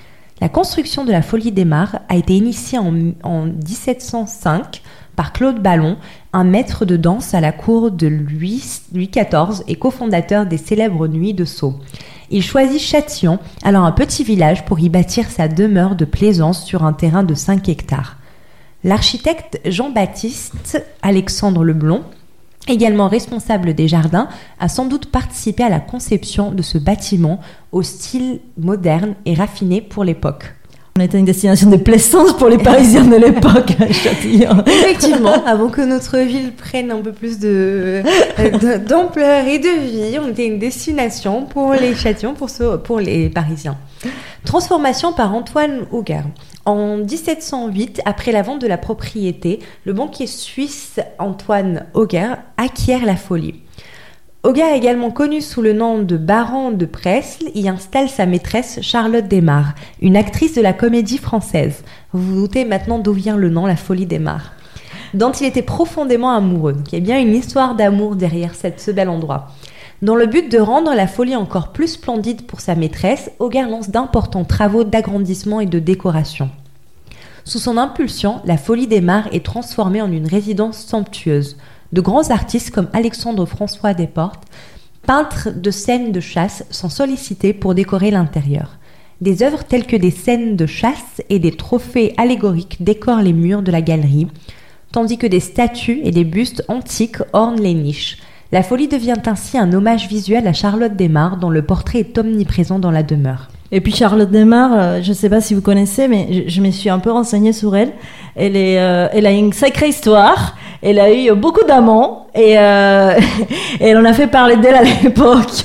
A: La construction de la Folie des Mares a été initiée en, en dix-sept cent cinq par Claude Ballon, un maître de danse à la cour de Louis, Louis quatorze et cofondateur des célèbres Nuits de Sceaux. Il choisit Châtillon, alors un petit village, pour y bâtir sa demeure de plaisance sur un terrain de cinq hectares. L'architecte Jean-Baptiste Alexandre Leblond, également responsable des jardins, a sans doute participé à la conception de ce bâtiment au style moderne et raffiné pour l'époque.
B: On était une destination de plaisance pour les Parisiens de l'époque, Châtillon.
A: Effectivement, avant que notre ville prenne un peu plus de, de, d'ampleur et de vie, on était une destination pour les Châtillons, pour, ce, pour les Parisiens. Transformation par Antoine Auger. En dix-sept cent huit, après la vente de la propriété, le banquier suisse Antoine Auger acquiert la Folie. Auger, également connu sous le nom de baron de Presles, y installe sa maîtresse Charlotte des Mares, une actrice de la comédie française. Vous vous doutez maintenant d'où vient le nom La Folie des Mares, dont il était profondément amoureux. Donc, il y a bien une histoire d'amour derrière cette, ce bel endroit. Dans le but de rendre la folie encore plus splendide pour sa maîtresse, Auger lance d'importants travaux d'agrandissement et de décoration. Sous son impulsion, la Folie des Mares est transformée en une résidence somptueuse. De grands artistes comme Alexandre-François Desportes, peintres de scènes de chasse, sont sollicités pour décorer l'intérieur. Des œuvres telles que des scènes de chasse et des trophées allégoriques décorent les murs de la galerie, tandis que des statues et des bustes antiques ornent les niches. La Folie devient ainsi un hommage visuel à Charlotte des Mares, dont le portrait est omniprésent dans la demeure.
B: Et puis Charlotte des Mares, je ne sais pas si vous connaissez, mais je, je me suis un peu renseignée sur elle. Elle, est, euh, elle a une sacrée histoire. Elle a eu beaucoup d'amants et, euh, et elle en a fait parler d'elle à l'époque.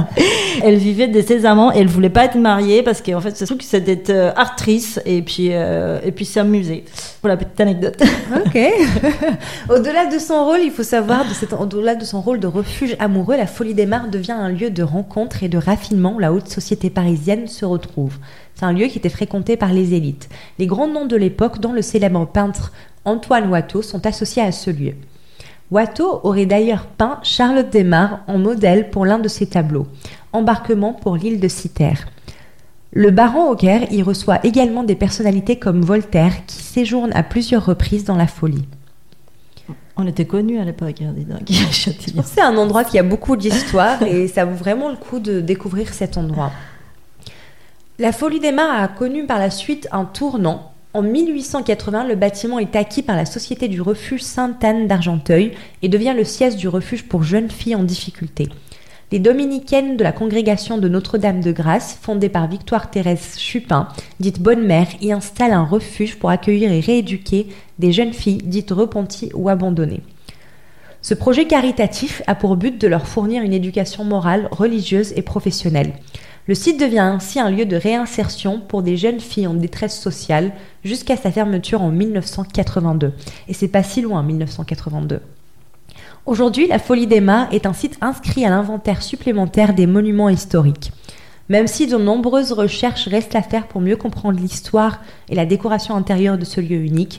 B: Elle vivait de ses amants et elle voulait pas être mariée parce qu'en fait, c'est sûr que c'était d'être euh, actrice et puis euh, et puis s'amuser. Voilà, petite anecdote.
A: Ok. Au-delà de son rôle, il faut savoir, de cette, au-delà de son rôle de refuge amoureux, la Folie des Mares devient un lieu de rencontre et de raffinement où la haute société parisienne se retrouve. C'est un lieu qui était fréquenté par les élites. Les grands noms de l'époque, dont le célèbre peintre Antoine Watteau, sont associés à ce lieu. Watteau aurait d'ailleurs peint Charlotte des Mares en modèle pour l'un de ses tableaux, Embarquement pour l'île de Cythère. Le baron Auger y reçoit également des personnalités comme Voltaire, qui séjournent à plusieurs reprises dans la Folie.
B: On était connus à l'époque, hein, dis donc.
A: C'est un endroit qui a beaucoup d'histoire et ça vaut vraiment le coup de découvrir cet endroit. La Folie des Mares a connu par la suite un tournant. En mille huit cent quatre-vingts, le bâtiment est acquis par la Société du refuge Sainte-Anne d'Argenteuil et devient le siège du refuge pour jeunes filles en difficulté. Les dominicaines de la congrégation de Notre-Dame de Grâce, fondée par Victoire-Thérèse Chupin, dite Bonne Mère, y installe un refuge pour accueillir et rééduquer des jeunes filles dites repenties ou abandonnées. Ce projet caritatif a pour but de leur fournir une éducation morale, religieuse et professionnelle. Le site devient ainsi un lieu de réinsertion pour des jeunes filles en détresse sociale jusqu'à sa fermeture en mille neuf cent quatre-vingt-deux. Et c'est pas si loin, mille neuf cent quatre-vingt-deux. Aujourd'hui, la Folie des Mares est un site inscrit à l'inventaire supplémentaire des monuments historiques. Même si de nombreuses recherches restent à faire pour mieux comprendre l'histoire et la décoration intérieure de ce lieu unique,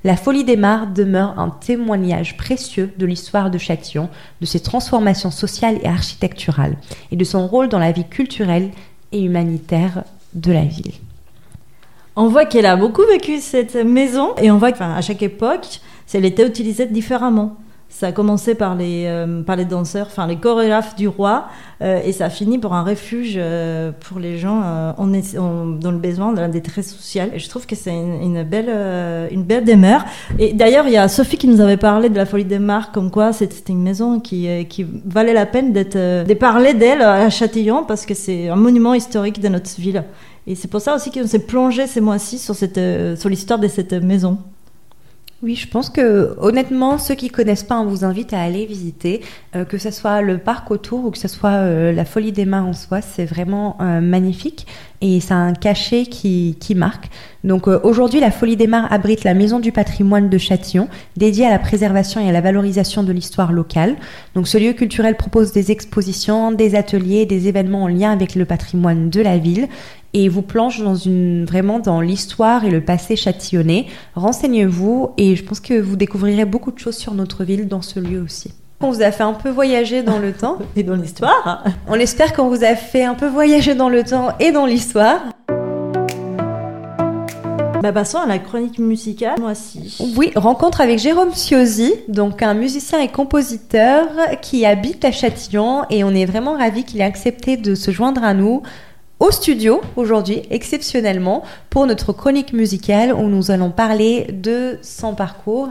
A: La Folie des Mares demeure un témoignage précieux de l'histoire de Châtillon, de ses transformations sociales et architecturales, et de son rôle dans la vie culturelle et humanitaire de la ville.
B: On voit qu'elle a beaucoup vécu cette maison, et on voit qu'à chaque époque, elle était utilisée différemment. Ça a commencé par les, euh, par les danseurs, enfin les chorégraphes du roi, euh, et ça a fini pour un refuge euh, pour les gens euh, on est, on, dans le besoin, dans la détresse sociale. Et je trouve que c'est une, une, belle, euh, une belle demeure. Et d'ailleurs, il y a Sophie qui nous avait parlé de la Folie des Mares, comme quoi c'était, c'était une maison qui, qui valait la peine d'être, euh, de parler d'elle à Châtillon, parce que c'est un monument historique de notre ville. Et c'est pour ça aussi qu'on s'est plongé ces mois-ci sur, cette, euh, sur l'histoire de cette maison.
A: Oui, je pense que honnêtement, ceux qui connaissent pas, on vous invite à aller visiter, euh, que ce soit le parc autour ou que ce soit euh, la Folie des Mares en soi, c'est vraiment euh, magnifique et ça a un cachet qui, qui marque. Donc euh, aujourd'hui, la Folie des Mares abrite la Maison du patrimoine de Châtillon, dédiée à la préservation et à la valorisation de l'histoire locale. Donc ce lieu culturel propose des expositions, des ateliers, des événements en lien avec le patrimoine de la ville. Et vous plonge dans une, vraiment dans l'histoire et le passé châtillonnais. Renseignez-vous et je pense que vous découvrirez beaucoup de choses sur notre ville dans ce lieu aussi. On vous a fait un peu voyager dans le temps.
B: Et dans l'histoire.
A: On espère qu'on vous a fait un peu voyager dans le temps et dans l'histoire.
B: Bah passons à la chronique musicale, moi aussi.
A: Oui, rencontre avec Jérôme Ciosi, donc un musicien et compositeur qui habite à Châtillon et on est vraiment ravis qu'il ait accepté de se joindre à nous au studio aujourd'hui, exceptionnellement, pour notre chronique musicale où nous allons parler de son parcours.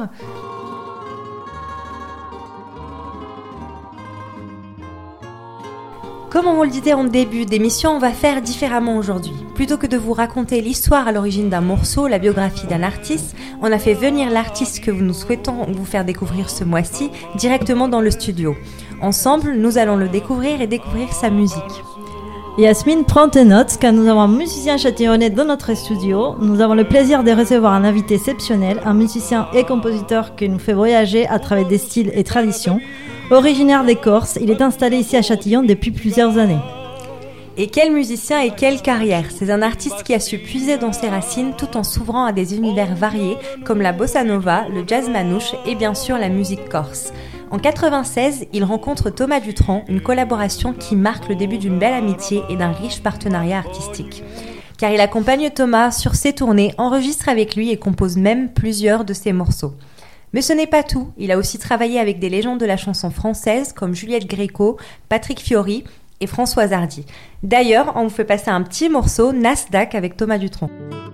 A: Comme on le disait en début d'émission, on va faire différemment aujourd'hui. Plutôt que de vous raconter l'histoire à l'origine d'un morceau, la biographie d'un artiste, on a fait venir l'artiste que nous souhaitons vous faire découvrir ce mois-ci directement dans le studio. Ensemble, nous allons le découvrir et découvrir sa musique.
B: Yasmine, prends tes notes, car nous avons un musicien châtillonnais dans notre studio. Nous avons le plaisir de recevoir un invité exceptionnel, un musicien et compositeur qui nous fait voyager à travers des styles et traditions. Originaire des Corses, il est installé ici à Châtillon depuis plusieurs années.
A: Et quel musicien et quelle carrière! C'est un artiste qui a su puiser dans ses racines tout en s'ouvrant à des univers variés comme la bossa nova, le jazz manouche et bien sûr la musique corse. En quatre-vingt-seize, il rencontre Thomas Dutronc, une collaboration qui marque le début d'une belle amitié et d'un riche partenariat artistique. Car il accompagne Thomas sur ses tournées, enregistre avec lui et compose même plusieurs de ses morceaux. Mais ce n'est pas tout, il a aussi travaillé avec des légendes de la chanson française comme Juliette Gréco, Patrick Fiori et Françoise Hardy. D'ailleurs, on vous fait passer un petit morceau, Nasdaq avec Thomas Dutronc.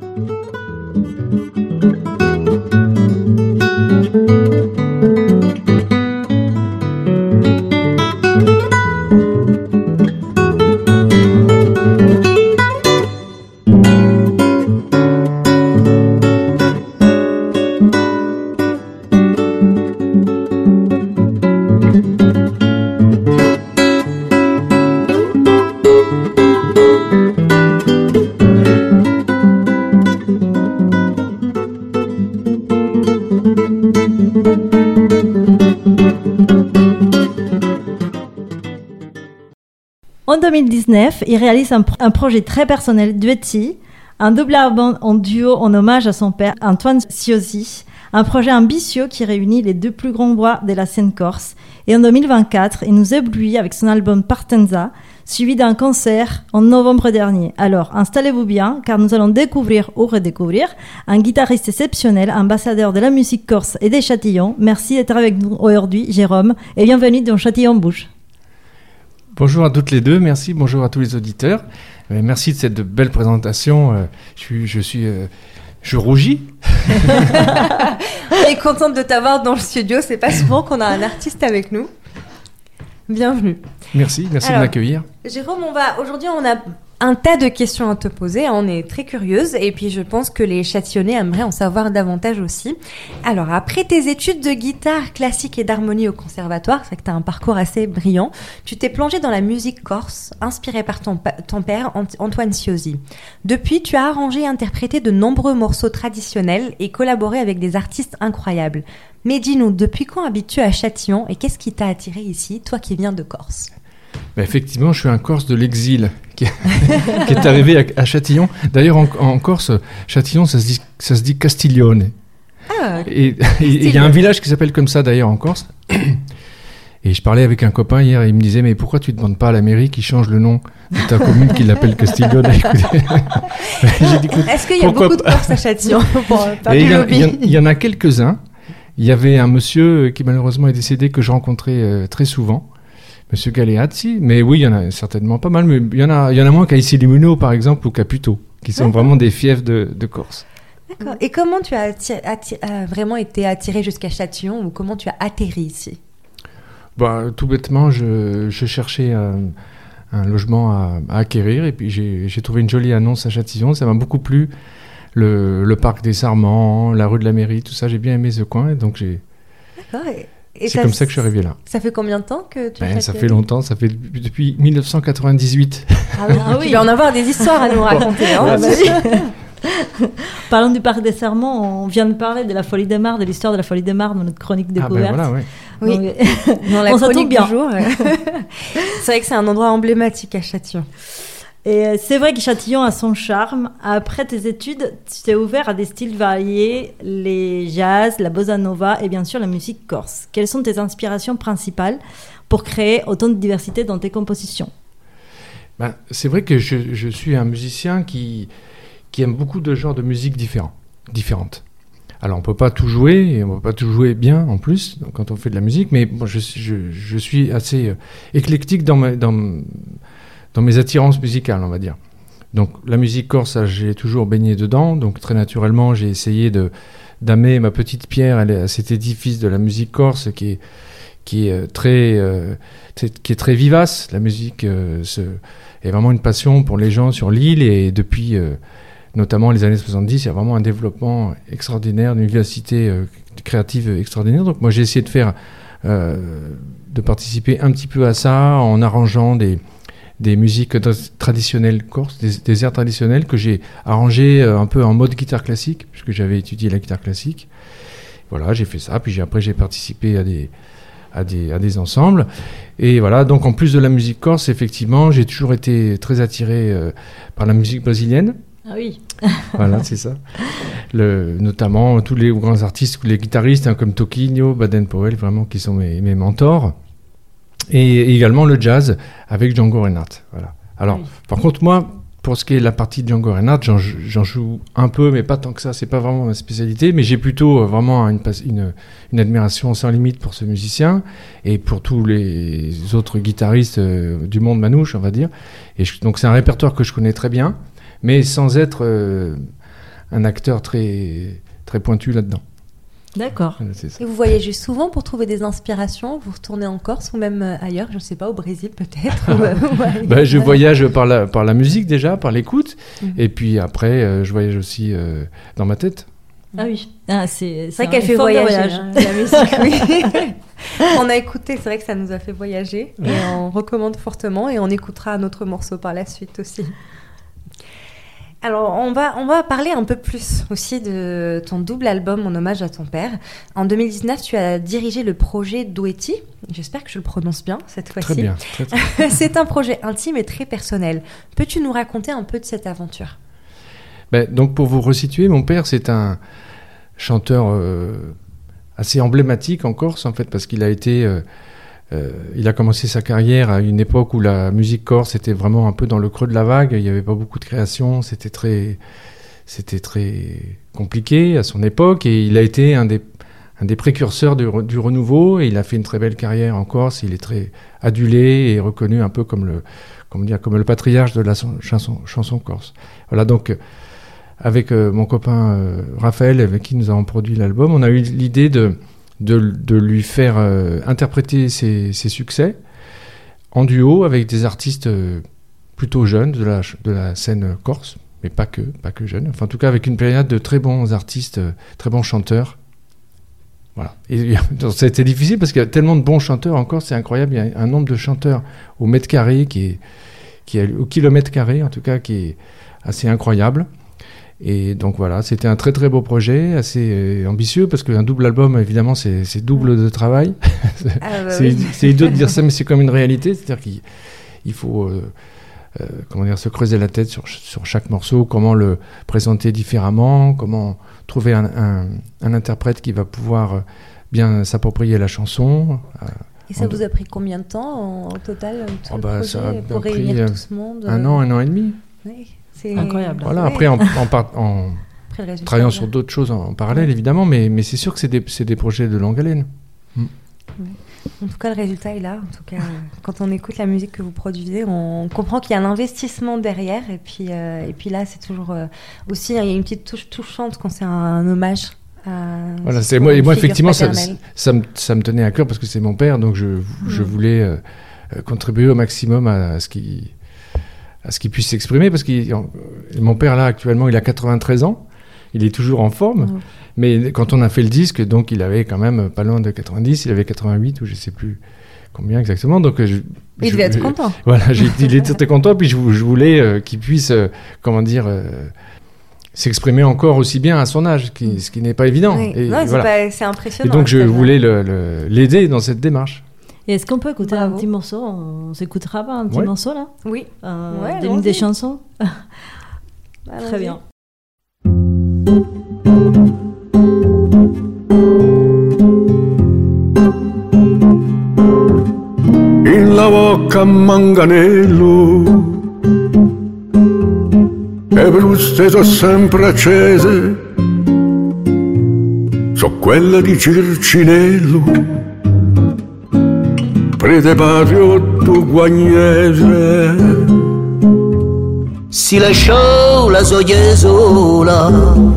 B: En deux mille dix-neuf, il réalise un, un projet très personnel, Duetti, un double album en duo en hommage à son père, Antoine Ciosi, un projet ambitieux qui réunit les deux plus grands voix de la scène corse. Et en deux mille vingt-quatre, il nous éblouit avec son album Partenza, suivi d'un concert en novembre dernier. Alors, installez-vous bien, car nous allons découvrir ou redécouvrir un guitariste exceptionnel, ambassadeur de la musique corse et des Châtillons. Merci d'être avec nous aujourd'hui, Jérôme, et bienvenue dans Châtillon Bouge.
D: Bonjour à toutes les deux, merci, bonjour à tous les auditeurs. Euh, merci de cette belle présentation. Euh, je suis, je suis, euh, je rougis.
A: On est contente de t'avoir dans le studio. C'est pas souvent qu'on a un artiste avec nous. Bienvenue.
D: Merci, merci
A: Alors,
D: de m'accueillir.
A: Jérôme, on va aujourd'hui on a un tas de questions à te poser. On est très curieuse et puis je pense que les Châtillonnais aimeraient en savoir davantage aussi. Alors, après tes études de guitare classique et d'harmonie au conservatoire, c'est vrai que tu as un parcours assez brillant, tu t'es plongé dans la musique corse, inspirée par ton, ton père, Antoine Ciosi. Depuis, tu as arrangé et interprété de nombreux morceaux traditionnels et collaboré avec des artistes incroyables. Mais dis-nous, depuis quand habites-tu à Châtillon et qu'est-ce qui t'a attiré ici, toi qui viens de Corse ?
D: Ben effectivement, je suis un Corse de l'exil qui, qui est arrivé à, à Châtillon. D'ailleurs, en, en Corse, Châtillon, ça se dit, ça se dit Castiglione.
A: Ah,
D: Et il y a un village qui s'appelle comme ça d'ailleurs en Corse. Et je parlais avec un copain hier et il me disait mais pourquoi tu ne demandes pas à la mairie qui change le nom de ta commune qui l'appelle Castiglione? J'ai dit, écoute,
A: est-ce qu'il y a beaucoup de Corses à Châtillon pour faire
D: et
A: du
D: il, y en,
A: lobby?
D: il, y en, il y en a quelques-uns. Il y avait un monsieur qui malheureusement est décédé que je rencontrais euh, très souvent, monsieur Galeazzi. Mais oui, il y en a certainement pas mal, mais il y en a, il y en a moins qu'à Issy-les-Moulineaux par exemple ou qu'à Puteaux, qui sont
A: D'accord.
D: vraiment des fiefs de, de Corse.
A: D'accord. Et comment tu as atti- atti- euh, vraiment été attiré jusqu'à Châtillon ou comment tu as atterri ici?
D: Bah, tout bêtement, je, je cherchais un, un logement à, à acquérir et puis j'ai, j'ai trouvé une jolie annonce à Châtillon. Ça m'a beaucoup plu. Le, le parc des Sarments, la rue de la Mairie, tout ça, j'ai bien aimé ce coin. Et donc j'ai...
A: D'accord. Et, et
D: c'est comme ça que je suis arrivé là.
A: Ça fait combien de temps que tu
D: Ben,
A: fais
D: ça fait longtemps, ça fait depuis, depuis dix-neuf cent quatre-vingt-dix-huit.
A: Ah oui,
B: Ah oui.
A: Tu vas en avoir des histoires à nous raconter. Hein,
B: Ah bah
A: vas-y.
B: oui. Parlons du Parc des Serments, on vient de parler de la Folie des Mares, de l'histoire de la Folie des Mares dans notre chronique
D: Ah ben
B: découverte.
D: voilà, ouais.
A: Oui.
B: Donc,
A: Dans la
B: on s'en
A: chronique
B: tombe bien.
A: du jour. euh. C'est vrai que c'est un endroit emblématique à Châtillon.
B: Et euh, c'est vrai que Châtillon a son charme. Après tes études, tu t'es ouvert à des styles variés, les jazz, la bossa nova et bien sûr la musique corse. Quelles sont tes inspirations principales pour créer autant de diversité dans tes compositions?
D: Ben, c'est vrai que je, je suis un musicien qui, qui aime beaucoup de genres de musique différents, différentes. Alors on peut pas tout jouer, et on peut pas tout jouer bien en plus donc, quand on fait de la musique, mais moi, je, je, je suis assez euh, éclectique dans, ma, dans, dans mes attirances musicales, on va dire. Donc la musique corse, ça, j'ai toujours baigné dedans, donc très naturellement j'ai essayé de d'amener ma petite pierre à cet édifice de la musique corse qui est, qui est, très, euh, t- qui est très vivace. La musique euh, se, est vraiment une passion pour les gens sur l'île et depuis... Euh, notamment les années soixante-dix, il y a vraiment un développement extraordinaire, une vivacité euh, créative extraordinaire. Donc moi j'ai essayé de faire, euh, de participer un petit peu à ça en arrangeant des, des musiques tra- traditionnelles corses, des, des airs traditionnels que j'ai arrangés euh, un peu en mode guitare classique, puisque j'avais étudié la guitare classique. Voilà, j'ai fait ça, puis j'ai, après j'ai participé à des, à, des, à des ensembles. Et voilà, donc en plus de la musique corse, effectivement, j'ai toujours été très attiré euh, par la musique brésilienne.
B: Ah oui.
D: Voilà, c'est ça. Le, notamment tous les grands artistes, les guitaristes hein, comme Toquinho, Baden-Powell, vraiment qui sont mes, mes mentors. Et, et également le jazz avec Django Reinhardt. Voilà. Alors, oui. Par contre, moi, pour ce qui est la partie de Django Reinhardt, j'en, j'en joue un peu, mais pas tant que ça. C'est pas vraiment ma spécialité, mais j'ai plutôt euh, vraiment une, une, une admiration sans limite pour ce musicien et pour tous les autres guitaristes euh, du monde manouche, on va dire. Et je, donc, c'est un répertoire que je connais très bien, mais sans être euh, un acteur très, très pointu là-dedans.
B: D'accord.
D: Voilà, c'est ça.
A: Et vous voyagez souvent pour trouver des inspirations? Vous retournez en Corse ou même ailleurs, je ne sais pas, au Brésil peut-être ou, ou
D: bah, je voyage par la, par la musique déjà, par l'écoute,
A: mmh.
D: et puis après, euh, je voyage aussi euh, dans ma tête.
B: Ah oui, ah, c'est, c'est,
A: c'est vrai qu'elle fait voyager
B: voyage.
A: hein, la musique. Oui. On a écouté, c'est vrai que ça nous a fait voyager, et on recommande fortement, et on écoutera un autre morceau par la suite aussi. Alors, on va, on va parler un peu plus aussi de ton double album en hommage à ton père. En deux mille dix-neuf, tu as dirigé le projet Duetti. J'espère que je le prononce bien cette fois-ci.
D: Très bien. Très, très...
A: C'est un projet intime et très personnel. Peux-tu nous raconter un peu de cette aventure ?
D: Ben, donc, pour vous resituer, mon père, c'est un chanteur euh, assez emblématique en Corse, en fait, parce qu'il a été... Euh, Euh, il a commencé sa carrière à une époque où la musique corse était vraiment un peu dans le creux de la vague. Il n'y avait pas beaucoup de création, c'était très, c'était très compliqué à son époque. Et il a été un des, un des précurseurs du, du renouveau. Et il a fait une très belle carrière en Corse. Il est très adulé et reconnu un peu comme le, comment dire, comme le patriarche de la chanson, chanson corse. Voilà, donc avec euh, mon copain euh, Raphaël, avec qui nous avons produit l'album, on a eu l'idée de De, de lui faire euh, interpréter ses, ses succès en duo avec des artistes euh, plutôt jeunes de la, de la scène corse, mais pas que, pas que jeunes. Enfin, en tout cas, avec une pléiade de très bons artistes, euh, très bons chanteurs. Voilà. Et donc, ça a été difficile parce qu'il y a tellement de bons chanteurs en Corse, c'est incroyable. Il y a un nombre de chanteurs au mètre carré, qui est, qui est, au kilomètre carré en tout cas, qui est assez incroyable. Et donc voilà, c'était un très très beau projet, assez euh, ambitieux, parce qu'un double album, évidemment, c'est, c'est double de travail.
A: Ah bah
D: c'est,
A: oui.
D: c'est idiot de dire ça, mais c'est comme une réalité. C'est-à-dire qu'il il faut euh, euh, comment dire, se creuser la tête sur, sur chaque morceau, comment le présenter différemment, comment trouver un, un, un interprète qui va pouvoir bien s'approprier la chanson. Euh,
A: Et ça vous a pris combien de temps au total tout
D: oh
A: le
D: bah,
A: projet,
D: ça a
A: pour
D: pris,
A: réunir
D: euh,
A: tout ce monde?
D: Un an, un an et demi.
A: Oui, c'est
B: incroyable.
D: Voilà,
A: Ouais.
D: après en, en, par, en
A: Après, le résultat,
D: travaillant
A: là.
D: sur d'autres choses en, en parallèle, évidemment, mais, mais c'est sûr que c'est des, c'est des projets de longue haleine.
A: En tout cas, le résultat est là. En tout cas, euh, quand on écoute la musique que vous produisez, on comprend qu'il y a un investissement derrière. Et puis, euh, et puis là, c'est toujours euh, aussi, il y a une petite touche touchante quand c'est un, un hommage. À,
D: Voilà, c'est
A: surtout
D: moi,
A: à
D: et
A: une
D: moi
A: figure
D: effectivement, ça,
A: paternelle.
D: ça, me, ça me tenait à cœur parce que c'est mon père, donc je, je voulais euh, contribuer au maximum à, à ce qui à ce qu'il puisse s'exprimer, parce que mon père là actuellement il a quatre-vingt-treize ans, il est toujours en forme,
A: Mmh.
D: mais quand on a fait le disque, donc il avait quand même pas loin de quatre-vingt-dix, il avait quatre-vingt-huit ou je sais plus combien exactement, donc je,
A: Il
D: je-
A: devait être
D: je-
A: content.
D: Voilà, j'ai, il était très content, puis je, je voulais euh, qu'il puisse, euh, comment dire, euh, s'exprimer encore aussi bien à son âge, qui, ce qui n'est pas évident.
A: Oui.
D: Et,
A: Non, c'est,
D: voilà.
A: pas- c'est
D: Et
A: impressionnant.
D: donc je
A: cet âge-là.
D: voulais le- le- l'aider dans cette démarche.
B: Et est-ce qu'on peut écouter
A: Bravo.
B: un petit morceau? On s'écoutera pas un petit
D: Ouais.
B: morceau là?
A: Oui.
B: Euh,
A: Ouais,
B: des,
A: allons-y.
B: des chansons?
A: Allons-y.
B: Très bien.
E: In la bocca a manganello e bruste so sempre accese, so quelle di Circinello, prete patrio tu guagnese.
F: Si lasciò la soglia sola,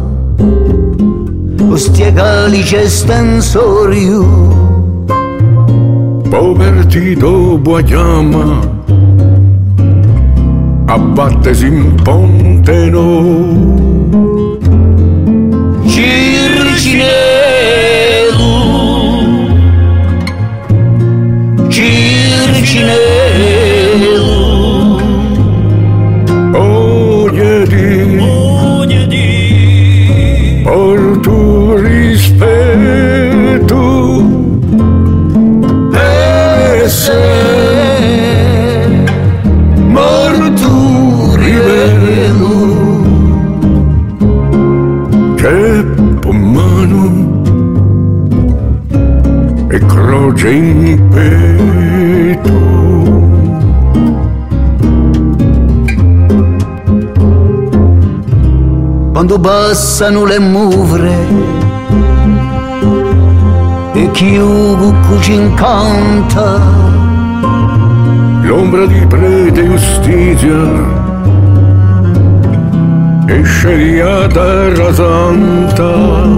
F: ostia calice stensorio,
E: Povertito Guayama, abbattesi in ponte no.
F: Circinello, Circinello,
E: Ogliedi, por tu rispetto, e se morto rivelo, che mano e croce in petto.
F: quando passano le muvre e chiunque ci incanta,
E: L'ombra di prete giustizia e scegliata terra santa,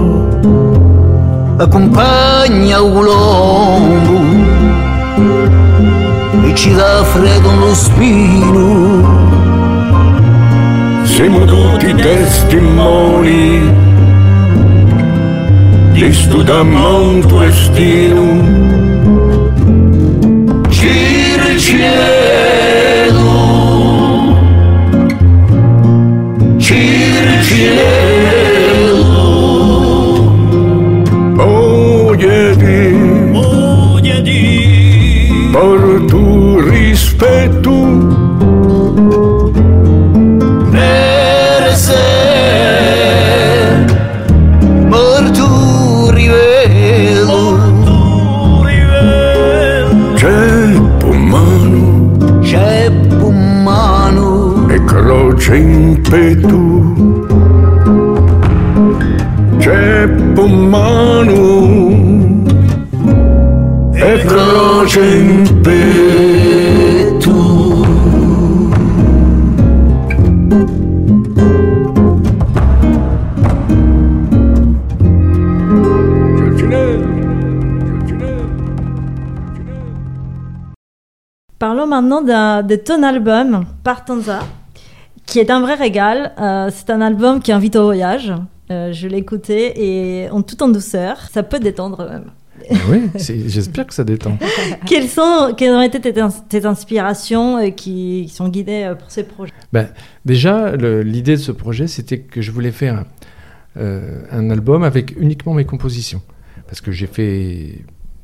F: accompagna l'uomo e ci dà freddo lo spino.
E: siamo tutti testimoni di sto monto destino. Circinello, Circinello, ogliedi, per tu rispetto,
F: per se morto rivelo,
E: ceppo in mano
F: ceppo in mano,
E: e croce in petto, ceppo in mano e croce in petto.
B: Parlons maintenant d'un- de ton album, Partenza, qui est un vrai régal. Euh, c'est un album qui invite au voyage. Euh, je l'ai écouté et en tout en douceur. Ça peut détendre même.
D: Oui, c'est- j'espère que ça détend.
B: Quelles, sont, quelles ont été tes, ins- tes inspirations euh, qui, qui sont guidées euh, pour ces projets?
D: Ben, déjà, le- l'idée de ce projet, c'était que je voulais faire un, euh, un album avec uniquement mes compositions. Parce que j'ai fait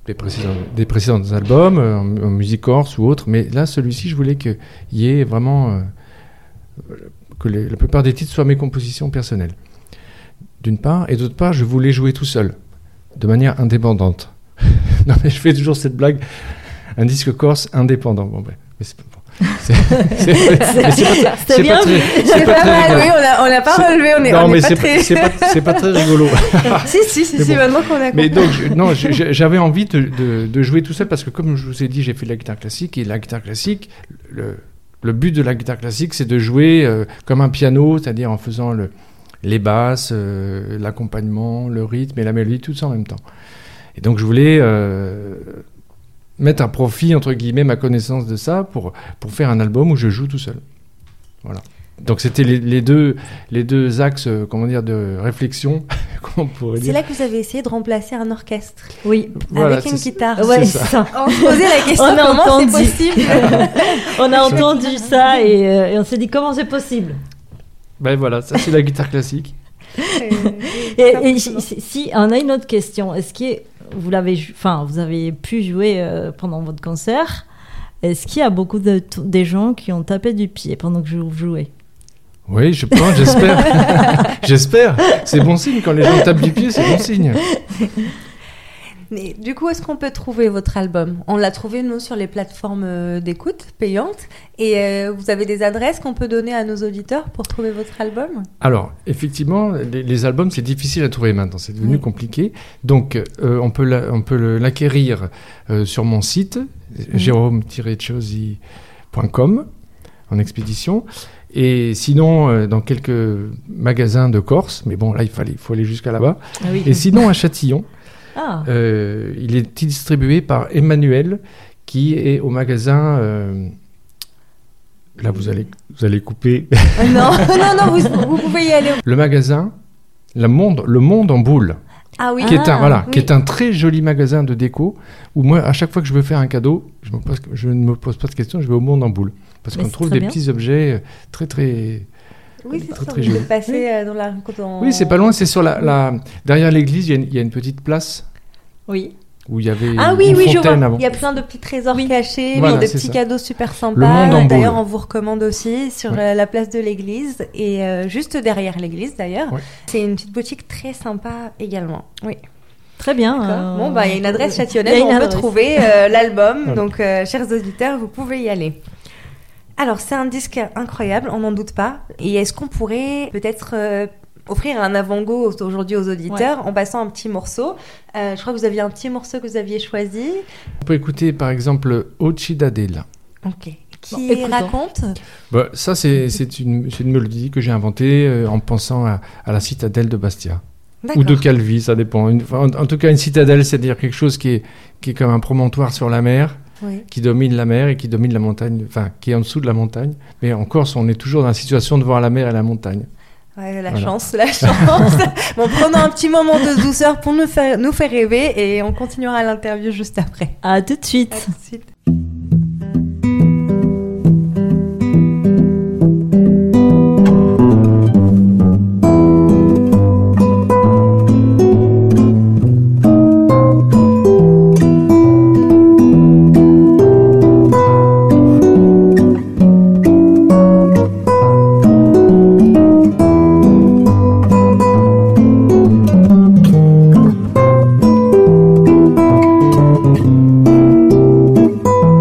D: des précédents, des précédents albums, euh, en, en musique corse ou autre, mais là, celui-ci, je voulais qu'il y ait vraiment... Euh, que les, la plupart des titres soient mes compositions personnelles, d'une part, et d'autre part, je voulais jouer tout seul, de manière indépendante. Non, mais je fais toujours cette blague, un disque corse indépendant. Bon, ben, mais c'est, bon, c'est, c'est, c'est, c'est pas,
B: c'est bien,
D: très,
A: C'est,
D: c'est
A: pas,
D: pas très
A: mal,
D: rigolo.
A: oui, on a, on a pas
D: C'est-
A: relevé, on est,
D: Non,
A: on est
D: mais
A: pas
D: c'est,
A: très...
D: pas, c'est, pas, c'est pas très rigolo.
A: si, si, si,
D: Mais
A: si,
D: bon.
A: maintenant qu'on a compris.
D: Mais donc, je- non, je- je- j'avais envie de, de, de jouer tout seul parce que, comme je vous ai dit, j'ai fait de la guitare classique et la guitare classique, le, le but de la guitare classique, c'est de jouer euh, comme un piano, c'est-à-dire en faisant le, les basses, euh, l'accompagnement, le rythme et la mélodie, tout ça en même temps. Et donc, je voulais euh, mettre à profit, entre guillemets, ma connaissance de ça pour, pour faire un album où je joue tout seul. Voilà. Donc, c'était les, les, deux, les deux axes, euh, comment dire, de réflexion, qu'on pourrait
A: C'est
D: dire.
A: là que vous avez essayé de remplacer un orchestre
B: Oui.
D: Voilà,
A: avec une
D: c'est-
A: guitare.
B: Ouais,
D: c'est ça.
B: ça.
A: On se posait la question
B: On a
A: comment
B: entendu.
A: c'est possible.
B: On a entendu ça et, euh, et on s'est dit comment c'est possible.
D: Ben voilà, ça c'est la guitare classique.
B: Et, et si, si- si on a une autre question, est-ce que vous l'avez, ju- enfin, vous avez pu jouer euh, pendant votre concert? Est-ce qu'il y a beaucoup de t- des gens qui ont tapé du pied pendant que vous jouez?
D: Oui, je pense, j'espère. J'espère. C'est bon signe quand les gens tapent du pied, c'est bon signe.
A: Mais du coup, est-ce qu'on peut trouver votre album? On l'a trouvé, nous, sur les plateformes euh, d'écoute payantes. Et euh, vous avez des adresses qu'on peut donner à nos auditeurs pour trouver votre album?
D: Alors, effectivement, les, les albums, c'est difficile à trouver maintenant, c'est devenu
A: Oui.
D: compliqué. Donc, euh, on peut, la- on peut le- l'acquérir euh, sur mon site, jérôme tiret chosi point com, en expédition. Et sinon, euh, dans quelques magasins de Corse, mais bon, là, il fallait, il faut aller jusqu'à là-bas.
B: Ah oui.
D: Et sinon, à Châtillon,
B: Ah.
D: euh, il est distribué par Emmanuel, qui est au magasin... euh, là, vous allez, vous allez couper.
A: Non, non, non, vous, vous pouvez y aller.
D: Le magasin, le monde, le monde en boule,
A: Ah oui.
D: qui, est un,
B: Ah,
D: voilà,
A: oui.
D: qui est un très joli magasin de déco, où moi, à chaque fois que je veux faire un cadeau, je, me pose, je ne me pose pas de questions, je vais au monde en boule. Parce
B: Mais
D: qu'on
B: c'est
D: trouve
B: très
D: des
B: bien.
D: petits objets euh, très, très...
A: Oui, c'est
D: Très,
A: ça.
D: très
A: Vous
D: joli.
A: êtes passé euh, dans la... dans-
D: Oui, c'est pas loin, c'est sur la... la... Derrière l'église, il y a une- il y, a une petite place
B: Oui.
D: où il y avait
A: Ah oui,
D: une
A: oui, je
D: fontaine
A: vois.
D: avant.
A: Il y a plein de petits trésors cachés,
D: Voilà,
A: des
D: c'est
A: petits
D: ça.
A: cadeaux super sympas.
D: Le monde en
A: D'ailleurs,
D: boule.
A: on vous recommande aussi sur
D: Ouais.
A: euh, la place de l'église et euh, juste derrière l'église d'ailleurs.
D: Ouais.
A: C'est une petite boutique très sympa également. Oui.
B: Très bien.
A: D'accord.
B: euh,
A: Bon, bah, il y a une adresse
B: il y
A: châtillonnaise
B: a
A: où
B: une
A: on peut
B: adresse.
A: trouver euh, l'album.
D: Voilà.
A: Donc, euh, chers auditeurs, vous pouvez y aller. Alors, c'est un disque incroyable, on n'en doute pas. Et est-ce qu'on pourrait peut-être euh, offrir un avant-goût aujourd'hui aux auditeurs en passant un petit morceau? Euh, Je crois que vous aviez un petit morceau que vous aviez choisi.
D: On peut écouter par exemple O Cidadella.
A: Ok. Qui
B: Bon, écoutons.
A: raconte?
D: Bah, ça, c'est, c'est, une, c'est une mélodie que j'ai inventée euh, en pensant à, à la citadelle de Bastia. Ou de Calvi, ça dépend. Une- enfin, en, en tout cas, une citadelle, c'est-à-dire quelque chose qui est, qui est comme un promontoire sur la mer,
A: Oui.
D: qui domine la mer et qui domine la montagne, enfin, qui est en dessous de la montagne. Mais en Corse, on est toujours dans la situation de voir la mer et la montagne.
A: Ouais, la
D: Voilà.
A: chance, la chance. Bon, prenons un petit moment de douceur pour nous faire, nous faire rêver et on continuera l'interview juste après.
B: À tout de suite.
A: À tout de suite.
F: Thank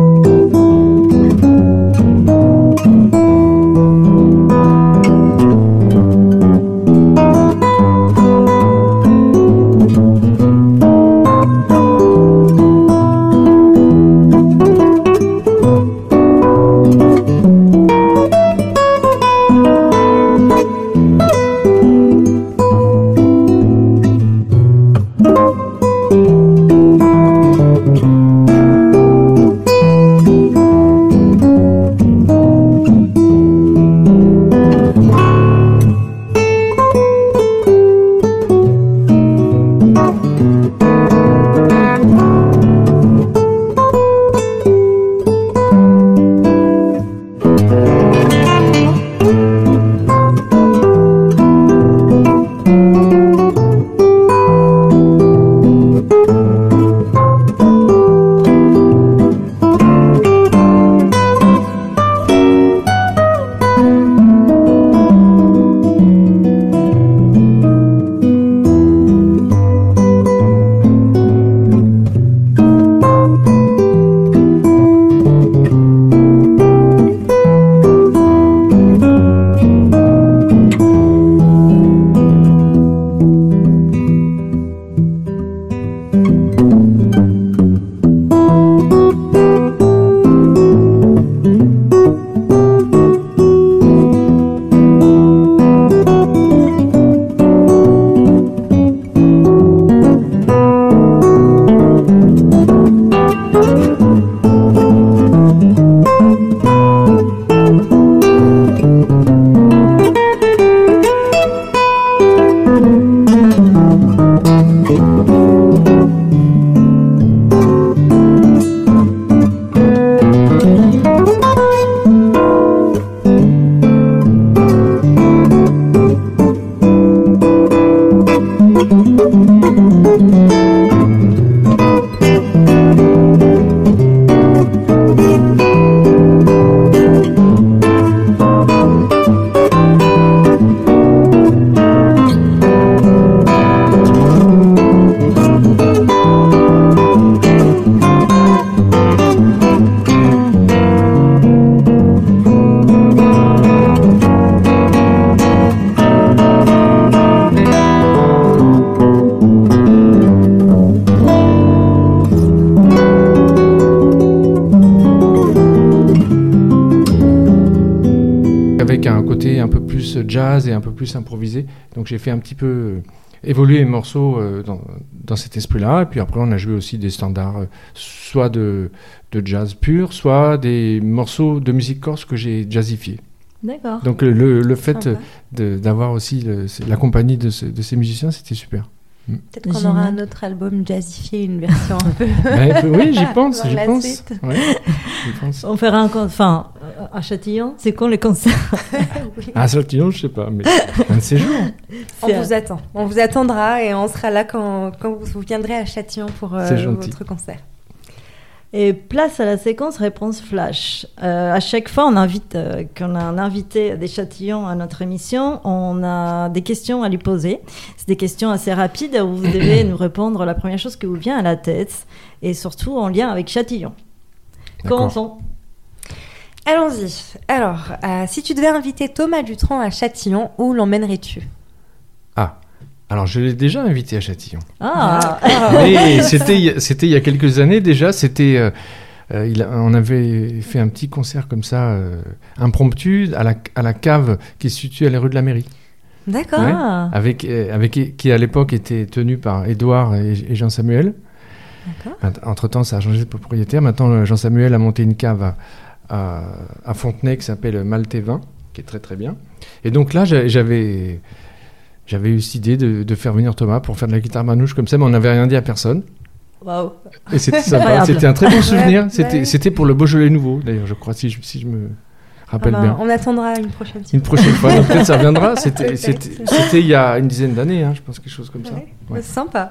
D: avec un côté un peu plus jazz et un peu plus improvisé. Donc j'ai fait un petit peu euh, évoluer les morceaux euh, dans, dans cet esprit-là. Et puis après, on a joué aussi des standards, euh, soit de, de jazz pur, soit des morceaux de musique corse que j'ai jazzifiés.
B: D'accord.
D: Donc le, le, le fait
A: Sympa.
D: de, d'avoir aussi le, la compagnie de, ce, de ces musiciens, c'était super.
A: Peut-être qu'on aura un autre album jazzifié, une version un peu.
D: Ben, oui, j'y pense,
A: Dans
D: j'y
A: la
D: pense.
A: suite.
D: Ouais, j'y pense.
B: On fera un concert, enfin, à Châtillon, c'est quand les concerts?
D: Ah, Châtillon, je sais pas, mais un de ces jours.
A: On
B: C'est-
A: vous attend. On vous attendra et on sera là quand, quand vous viendrez à Châtillon pour euh,
D: C'est gentil.
A: votre concert.
B: Et place à la séquence réponse flash. Euh, à chaque fois, on invite, euh, qu'on a un invité des Châtillons à notre émission, on a des questions à lui poser. C'est des questions assez rapides où vous devez nous répondre la première chose qui vous vient à la tête et surtout en lien avec Châtillon.
D: D'accord.
B: Commençons.
A: Allons-y. Alors, euh, si tu devais inviter Thomas Dutronc à Châtillon, où l'emmènerais-tu?
D: Ah, alors je l'ai déjà invité à Châtillon.
B: Ah,
D: Mais c'était, il y a- c'était il y a quelques années déjà. C'était, euh, euh, il a- on avait fait un petit concert comme ça, euh, impromptu, à la, à la cave qui se situe à la rue de la Mairie.
A: D'accord.
D: Ouais.
B: Ah.
D: Avec, euh, avec, qui à l'époque était tenu par Édouard et, et Jean-Samuel.
A: D'accord.
D: Entre-temps, ça a changé de propriétaire. Maintenant, euh, Jean-Samuel a monté une cave à, à, à Fontenay qui s'appelle Maltais Vin, qui est très très bien. Et donc là, j'a- j'avais, j'avais eu cette idée de, de faire venir Thomas pour faire de la guitare manouche comme ça, mais on n'avait rien dit à personne.
B: Waouh.
D: Et c'était sympa.
B: Incroyable.
D: C'était un très bon souvenir.
A: Ouais,
D: C'était,
A: ouais.
D: c'était pour le Beaujolais nouveau, d'ailleurs, je crois, si je, si je me rappelle
A: Ah ben,
D: bien.
A: on attendra une prochaine
D: Une
A: fois.
D: prochaine fois, donc peut-être ça reviendra. C'était,
A: Peut-être.
D: c'était, c'était il y a une dizaine d'années, hein, je pense, quelque chose comme ça.
A: Ouais.
D: Ouais.
A: Sympa.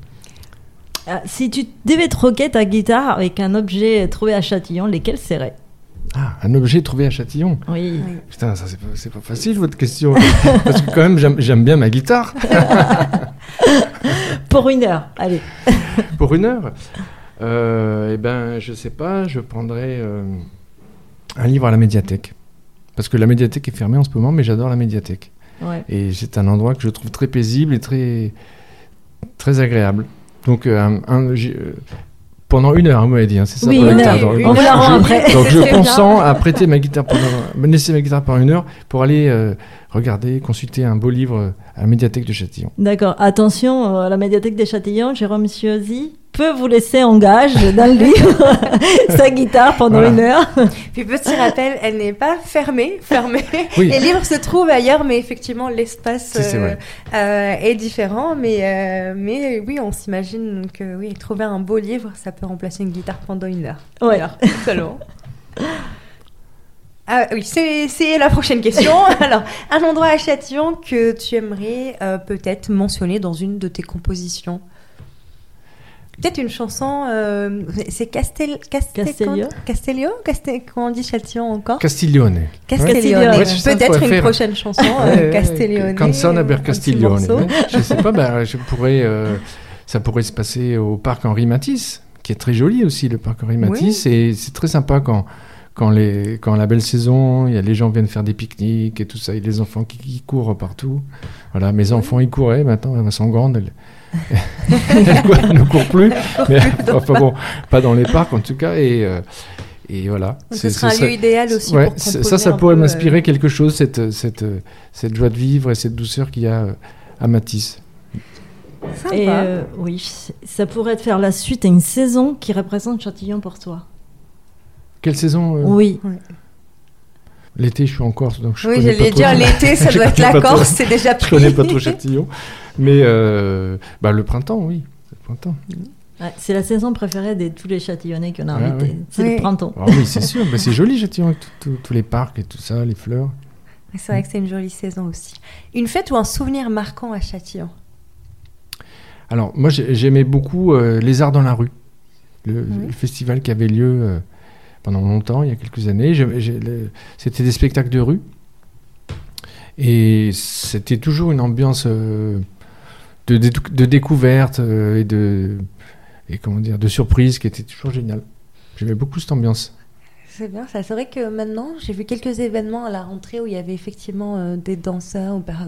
B: Ah, si tu devais troquer ta guitare avec un objet trouvé à Châtillon, lesquels seraient?
D: Ah, un objet trouvé à Châtillon.
B: Oui.
A: Oui.
D: Putain, ça c'est pas, c'est pas facile votre question. Parce que quand même, j'aime, j'aime bien ma guitare.
B: Pour une heure, allez.
D: Pour une heure. Euh, eh ben, je sais pas, je prendrais euh, un livre à la médiathèque. Parce que la médiathèque est fermée en ce moment, mais j'adore la médiathèque.
B: Ouais.
D: Et c'est un endroit que je trouve très paisible et très, très agréable. Donc, euh, un, un- j'ai, euh, pendant une heure, vous m'avez dit, hein, c'est ça
B: Oui,
D: pour la
B: une
D: guitare.
B: heure.
D: Donc,
B: On vous la rend
D: je-
B: après.
D: Donc, je
A: Très bien.
D: consens à prêter ma guitare pendant, me laisser ma guitare pendant une heure pour aller euh, regarder, consulter un beau livre à la médiathèque de Châtillon.
B: D'accord. Attention, euh, à la médiathèque des Châtillons, Jérôme Chiosi peut vous laisser en gage dans le livre sa guitare pendant
D: Voilà.
B: une heure.
A: Puis petit rappel, elle n'est pas fermée. fermée.
D: Oui.
A: Les livres se trouvent ailleurs, mais effectivement l'espace
D: Si, c'est
A: euh,
D: vrai.
A: euh, est différent. Mais, euh, mais oui, on s'imagine que oui, trouver un beau livre, ça peut remplacer une guitare pendant une heure.
B: Ouais.
A: Une heure, seulement. Ah oui, c'est, c'est la prochaine question. Alors, un endroit à Châtillon que tu aimerais euh, peut-être mentionner dans une de tes compositions. Peut-être une chanson, euh, c'est Castel, Castel,
B: Castellio.
A: Castellio Castel, comment on dit Châtillon encore
D: Castiglione.
A: Castiglione.
B: Ouais,
D: c'est ça,
A: Peut-être
D: faudrait
A: une
D: faire.
A: prochaine chanson,
D: Ouais,
A: euh,
D: ouais,
A: Castiglione.
D: Canzone per
A: un petit
D: Castiglione.
A: morceau.
D: Ouais. Je sais pas, bah, je pourrais, euh, ça pourrait se passer au parc Henri Matisse, qui est très joli aussi, le parc Henri Matisse. Et c'est très sympa quand, quand, les, quand la belle saison, il y a, les gens viennent faire des pique-niques et tout ça, et les enfants qui, qui courent partout. Voilà, mes enfants, ils couraient, maintenant, elles sont grandes. Elles, elles courent- elles ne courent plus. Mais, enfin bon, pas dans les parcs en tout cas. Et, euh, et voilà.
A: Donc
D: C'est-
A: ce serait un
D: serait-
A: lieu idéal aussi
D: Ouais,
A: pour
D: c'est-
A: composer
D: ça, ça
A: un
D: pourrait
A: peu, euh,
D: m'inspirer quelque chose, cette, cette, cette joie de vivre et cette douceur qu'il y a euh, à Matisse.
A: Sympa.
B: Et euh, oui, ça pourrait te faire la suite à une saison qui représente Châtillon pour toi.
D: Quelle saison euh,
B: Oui.
D: L'été, je suis en Corse, donc je
A: Oui,
D: connais
A: j'allais
D: pas
A: dire
D: trop.
A: l'été, ça
D: Je
A: doit être
D: connais
A: la
D: pas trop-
A: Corse, c'est déjà
D: Je
A: pris.
D: connais pas trop Châtillon, mais euh, bah, le printemps, oui. Le printemps.
B: Ouais, c'est la saison préférée de tous les Châtillonnais qu'on a
D: Ah,
B: invités.
D: oui.
B: C'est
A: Oui.
B: le printemps.
D: Ah oui, c'est sûr. Bah, c'est joli Châtillon, avec tout- tout- tous les parcs et tout ça, les fleurs.
A: C'est vrai que c'est une jolie saison aussi. Une fête ou un souvenir marquant à Châtillon?
D: Alors, moi, j'ai- j'aimais beaucoup euh, Les Arts dans la rue, le,
A: Oui.
D: le festival qui avait lieu euh, pendant longtemps, il y a quelques années. J'ai- j'ai- le- C'était des spectacles de rue. Et c'était toujours une ambiance euh, de, dé- de découverte euh, et, de, et comment dire, de surprise qui était toujours géniale. J'aimais beaucoup cette ambiance.
A: C'est bien ça. C'est vrai que maintenant, j'ai vu quelques événements à la rentrée où il y avait effectivement euh, des danseurs ou par-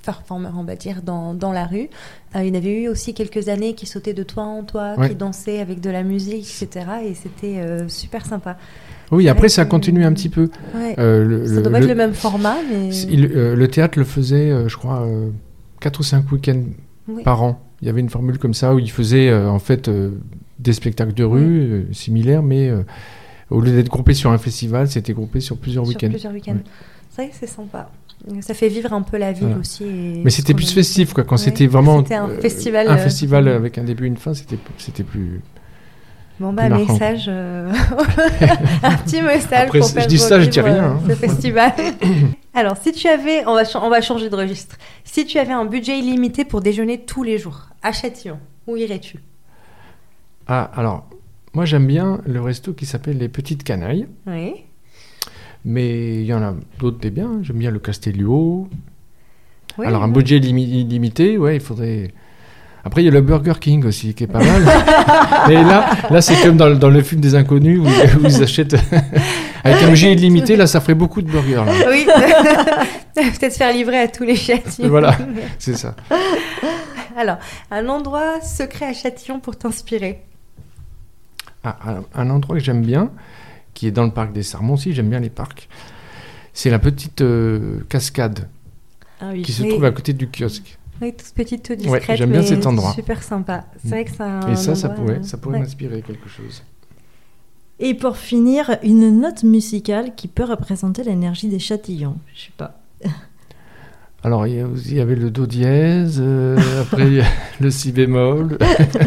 A: performeurs, on va dire, dans, dans la rue. Euh, il y en avait eu aussi quelques années qui sautaient de toit en toit,
D: Ouais.
A: qui dansaient avec de la musique, et cetera. Et c'était euh, super sympa.
D: Oui,
A: C'est
D: après
A: vrai
D: ça
A: que-
D: continue un petit peu.
A: Ouais.
D: Euh, le,
A: Ça
D: le-
A: doit pas
D: le-
A: être le même format, mais...
D: il- euh, le théâtre le faisait, euh, je crois, euh, quatre ou cinq week-ends
A: Oui.
D: par an. Il y avait une formule comme ça où il faisait euh, en fait euh, des spectacles de rue euh, similaires, mais euh, au lieu d'être groupé sur un festival, c'était groupé sur plusieurs
A: Sur
D: week-ends.
A: plusieurs week-ends.
D: Ouais.
A: C'est vrai que c'est sympa. Ça fait vivre un peu la ville
D: Voilà.
A: aussi. et
D: Mais c'était
A: ce
D: plus
A: qu'on aime.
D: festif, quoi. Quand
A: Ouais.
D: c'était vraiment
A: C'était un
D: euh,
A: festival,
D: un
A: euh,
D: festival
A: mm.
D: avec un début et une fin, c'était c'était plus.
A: Bon bah,
D: plus marquant.
A: message, euh, un petit message
D: Après,
A: pour
D: je
A: faire
D: dis ça, je dis
A: revivre,
D: rien,
A: euh,
D: hein.
A: ce festival. Alors, si tu avais, on va, ch- on va changer de registre. Si tu avais un budget illimité pour déjeuner tous les jours à Châtillon, où irais-tu?
D: Ah, alors, moi j'aime bien le resto qui s'appelle Les Petites Canailles,
A: Oui.
D: mais il y en a d'autres des biens. J'aime bien le Castellio.
A: Oui,
D: Alors, un
A: oui.
D: budget limi- illimité, ouais, il faudrait. Après, il y a le Burger King aussi, qui est pas mal. Mais là, là c'est comme dans, le- dans le film des Inconnus où, où ils achètent. Avec un budget illimité, là, ça ferait beaucoup de burgers. Là.
A: Oui. Peut-être faire livrer à tous les Châtillons.
D: Voilà, c'est ça.
A: Alors, un endroit secret à Châtillon pour t'inspirer.
D: Ah, un, un endroit que j'aime bien, qui est dans le parc des Sarments aussi, j'aime bien les parcs, c'est la petite euh, cascade
B: Ah oui.
D: qui se
A: Oui.
D: trouve à côté du kiosque.
A: Oui, toute petite, toute
D: Ouais,
A: discrète,
D: j'aime bien
A: mais
D: cet endroit.
A: super sympa. C'est vrai que c'est un
D: Et ça, ça
A: endroit,
D: pourrait,
A: euh,
D: ça pourrait
A: ouais.
D: m'inspirer quelque chose.
B: Et pour finir, une note musicale qui peut représenter l'énergie des Châtillons. Je sais pas.
D: Alors, il y, a aussi- il y avait le do dièse, euh, après il y a le si bémol.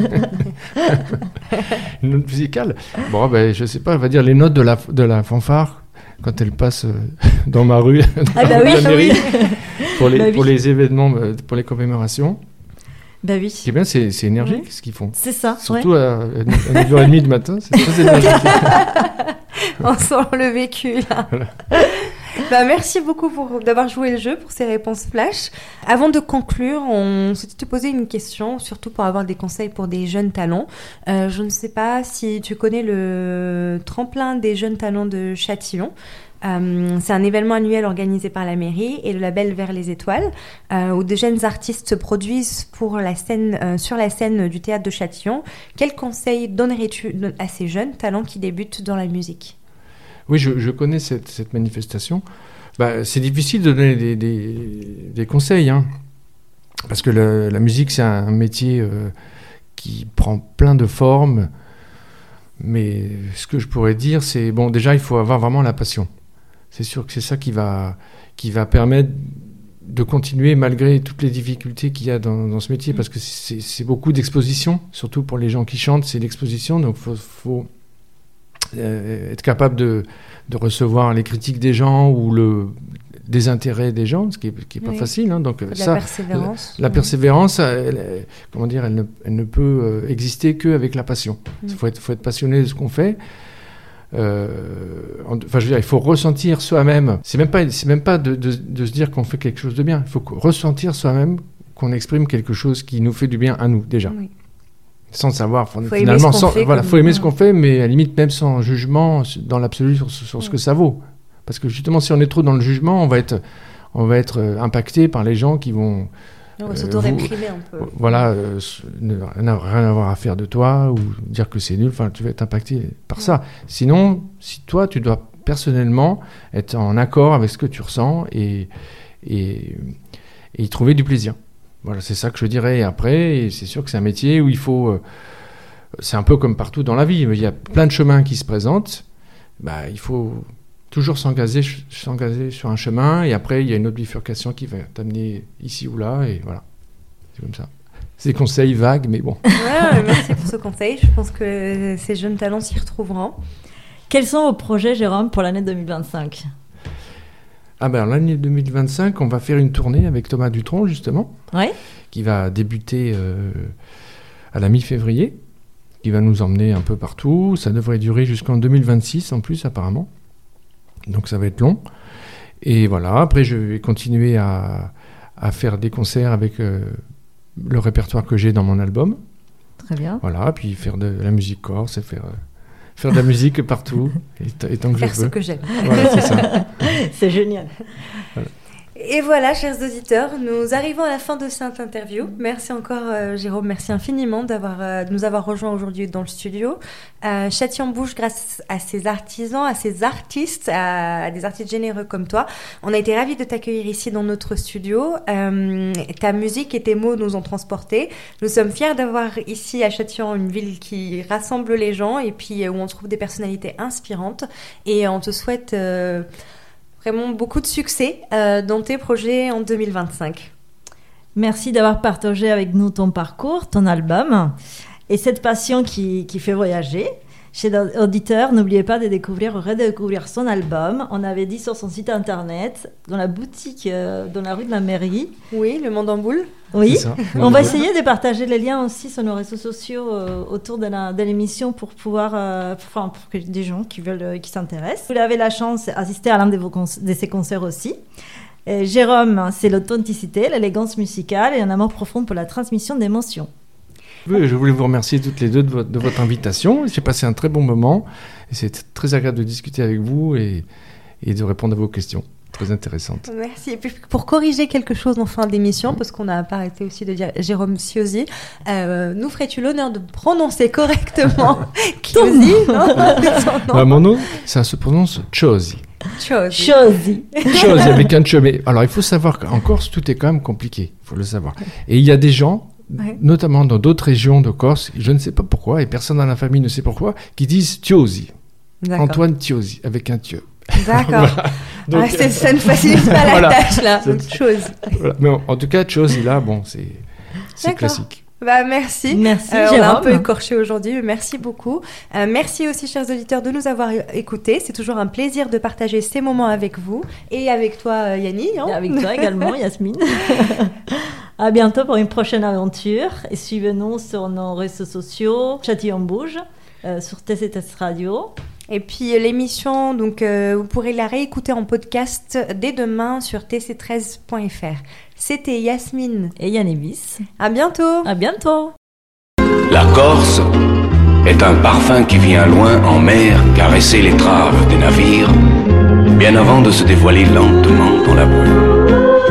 D: Une note musicale. Bon, ben, je sais pas, on va dire les notes de la, de la fanfare quand elle passe euh, dans ma rue, dans
B: Ah bah
D: la
B: oui,
D: mairie,
B: oui.
D: pour, les,
B: Bah oui.
D: pour les événements, euh, pour les commémorations.
B: Bah oui.
D: Ce qui est bien, c'est c'est énergique
B: Ouais.
D: ce qu'ils font.
B: C'est ça.
D: Surtout à, à neuf heures trente du matin, c'est très énergique.
A: On sent le vécu là. Bah, merci beaucoup pour d'avoir joué le jeu, pour ces réponses flash. Avant de conclure, on s'était te poser une question, surtout pour avoir des conseils pour des jeunes talents. Euh, je ne sais pas si tu connais le tremplin des jeunes talents de Châtillon. Euh, c'est un événement annuel organisé par la mairie et le label Vers les Étoiles, euh, où de jeunes artistes se produisent pour la scène, euh, sur la scène du théâtre de Châtillon. Quels conseils donnerais-tu à ces jeunes talents qui débutent dans la musique ?
D: Oui, je, je connais cette, cette manifestation. Bah, c'est difficile de donner des, des, des conseils, hein, parce que le- la musique, c'est un métier euh, qui prend plein de formes. Mais ce que je pourrais dire, c'est, bon, déjà, il faut avoir vraiment la passion. C'est sûr que c'est ça qui va, qui va permettre de continuer malgré toutes les difficultés qu'il y a dans, dans ce métier, parce que c'est, c'est beaucoup d'exposition, surtout pour les gens qui chantent, c'est l'exposition, donc il faut... faut euh, être capable de, de recevoir les critiques des gens ou le désintérêt des gens, ce qui n'est qui est pas
A: Oui.
D: facile. Hein, donc,
A: De la
D: ça,
A: persévérance.
D: la persévérance, elle, elle- comment dire, elle ne, elle ne peut euh, exister qu'avec la passion. Il
A: Mm.
D: faut être, faut être passionné de ce qu'on fait. Euh, en- Enfin, je veux dire, il faut ressentir soi-même. C'est même pas, c'est même pas de, de- de se dire qu'on fait quelque chose de bien. Il faut que- ressentir soi-même qu'on exprime quelque chose qui nous fait du bien à nous déjà.
A: Oui.
D: Sans savoir,
A: Faut aimer
D: finalement,
A: ce qu'on
D: sans-
A: fait
D: voilà,
A: comme-
D: faut aimer ce qu'on fait, mais à la limite même sans jugement dans l'absolu sur, sur ce que ça vaut. Parce que justement, si on est trop dans le jugement, on va être, on va être euh, impacté par les gens qui vont,
A: On va
D: Euh,
A: s'auto-réprimer un peu.
D: voilà, euh, s- ne rien, rien avoir à faire de toi ou dire que c'est nul. Enfin, tu vas être impacté par ça. Sinon, si toi, tu dois personnellement être en accord avec ce que tu ressens et et, et y trouver du plaisir. Voilà, c'est ça que je dirais. Et après, et c'est sûr que c'est un métier où il faut... euh, c'est un peu comme partout dans la vie. Il y a plein de chemins qui se présentent. Bah, il faut toujours s'engager, ch- s'engager sur un chemin. Et après, il y a une autre bifurcation qui va t'amener ici ou là. Et voilà. C'est comme ça. C'est des conseils vagues, mais bon.
A: Ouais, merci pour ce conseil. Je pense que ces jeunes talents s'y retrouveront.
B: Quels sont vos projets, Jérôme, pour l'année deux mille vingt-cinq?
D: Ah ben, l'année deux mille vingt-cinq, on va faire une tournée avec Thomas Dutronc, justement,
B: Ouais.
D: qui va débuter euh, à la mi-février, qui va nous emmener un peu partout. Ça devrait durer jusqu'en deux mille vingt-six, en plus, apparemment. Donc ça va être long. Et voilà, après, je vais continuer à, à faire des concerts avec euh, le répertoire que j'ai dans mon album.
B: Très bien.
D: Voilà, puis faire de la musique corse et faire, euh, faire de la musique partout, et, t- et tant que
A: Faire
D: je
A: ce
D: peux.
A: que j'aime.
D: Voilà, c'est ça.
B: C'est génial.
A: Et voilà, chers auditeurs, nous arrivons à la fin de cette interview. Merci encore, euh, Jérôme, merci infiniment d'avoir, euh, de nous avoir rejoints aujourd'hui dans le studio. Euh, Châtillon bouge grâce à ses artisans, à ses artistes, à, à des artistes généreux comme toi. On a été ravis de t'accueillir ici dans notre studio. Euh, ta musique et tes mots nous ont transportés. Nous sommes fiers d'avoir ici à Châtillon une ville qui rassemble les gens et puis où on trouve des personnalités inspirantes. Et on te souhaite... Euh, Vraiment beaucoup de succès euh, dans tes projets en deux mille vingt-cinq.
B: Merci d'avoir partagé avec nous ton parcours, ton album et cette passion qui, qui fait voyager. Chez l'auditeur, n'oubliez pas de découvrir ou redécouvrir son album. On avait dit sur son site internet, dans la boutique, euh, dans la rue de la mairie.
A: Oui, le Monde en Boule.
B: Oui, on va essayer de partager les liens aussi sur nos réseaux sociaux euh, autour de, la, de l'émission pour pouvoir, euh, pour, enfin, pour que des gens qui veulent, euh, qui s'intéressent. Vous avez la chance d'assister à l'un de, vos con- de ces concerts aussi. Et Jérôme, c'est l'authenticité, l'élégance musicale et un amour profond pour la transmission d'émotions.
D: Oui, je voulais vous remercier toutes les deux de votre, de votre invitation. J'ai passé un très bon moment et c'est très agréable de discuter avec vous et, et de répondre à vos questions. Très intéressante.
A: Merci. Et puis pour corriger quelque chose en fin d'émission, parce qu'on n'a pas arrêté aussi de dire Jérôme Ciosi, euh, nous ferais-tu l'honneur de prononcer correctement Ciosi, non, non.
D: Bah, mon nom, ça se prononce Ciosi.
A: Ciosi.
B: Ciosi.
D: Ciosi avec un che. Mais alors, il faut savoir qu'en Corse, tout est quand même compliqué. Il faut le savoir. Et il y a des gens, ouais. notamment dans d'autres régions de Corse, je ne sais pas pourquoi, et personne dans la famille ne sait pourquoi, qui disent Ciosi.
A: D'accord.
D: Antoine Ciosi, avec un thieu.
A: D'accord. Voilà. Donc, ah, c'est, ça ne facilite pas la voilà. tâche, là. Chose.
D: Voilà. Mais en, en tout cas, Ciosi, là, bon, c'est, c'est classique.
A: Bah, merci.
B: Merci,
A: euh,
B: Jérôme.
A: On a un peu écorché aujourd'hui. Merci beaucoup. Euh, merci aussi, chers auditeurs, de nous avoir écoutés. C'est toujours un plaisir de partager ces moments avec vous et avec toi, Yanni. Hein,
B: et avec toi également, Yasmine. À bientôt pour une prochaine aventure. Et suivez-nous sur nos réseaux sociaux, Châtillon Bouge, euh, sur T C T S Radio.
A: Et puis l'émission, donc, euh, vous pourrez la réécouter en podcast dès demain sur t c treize point f r. C'était Yasmine
B: et Yannévis.
A: À bientôt.
B: À bientôt.
G: La Corse est un parfum qui vient loin en mer caresser l'étrave des navires, bien avant de se dévoiler lentement dans la brume.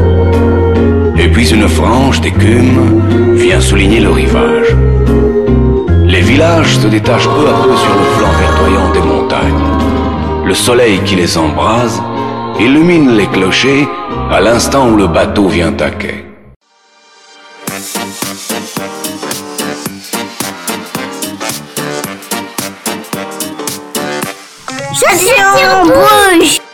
G: Et puis une frange d'écume vient souligner le rivage. Les villages se détachent peu à peu sur le flanc verdoyant des montagnes. Le soleil qui les embrase illumine les clochers à l'instant où le bateau vient à quai.
H: Châtillon bouge!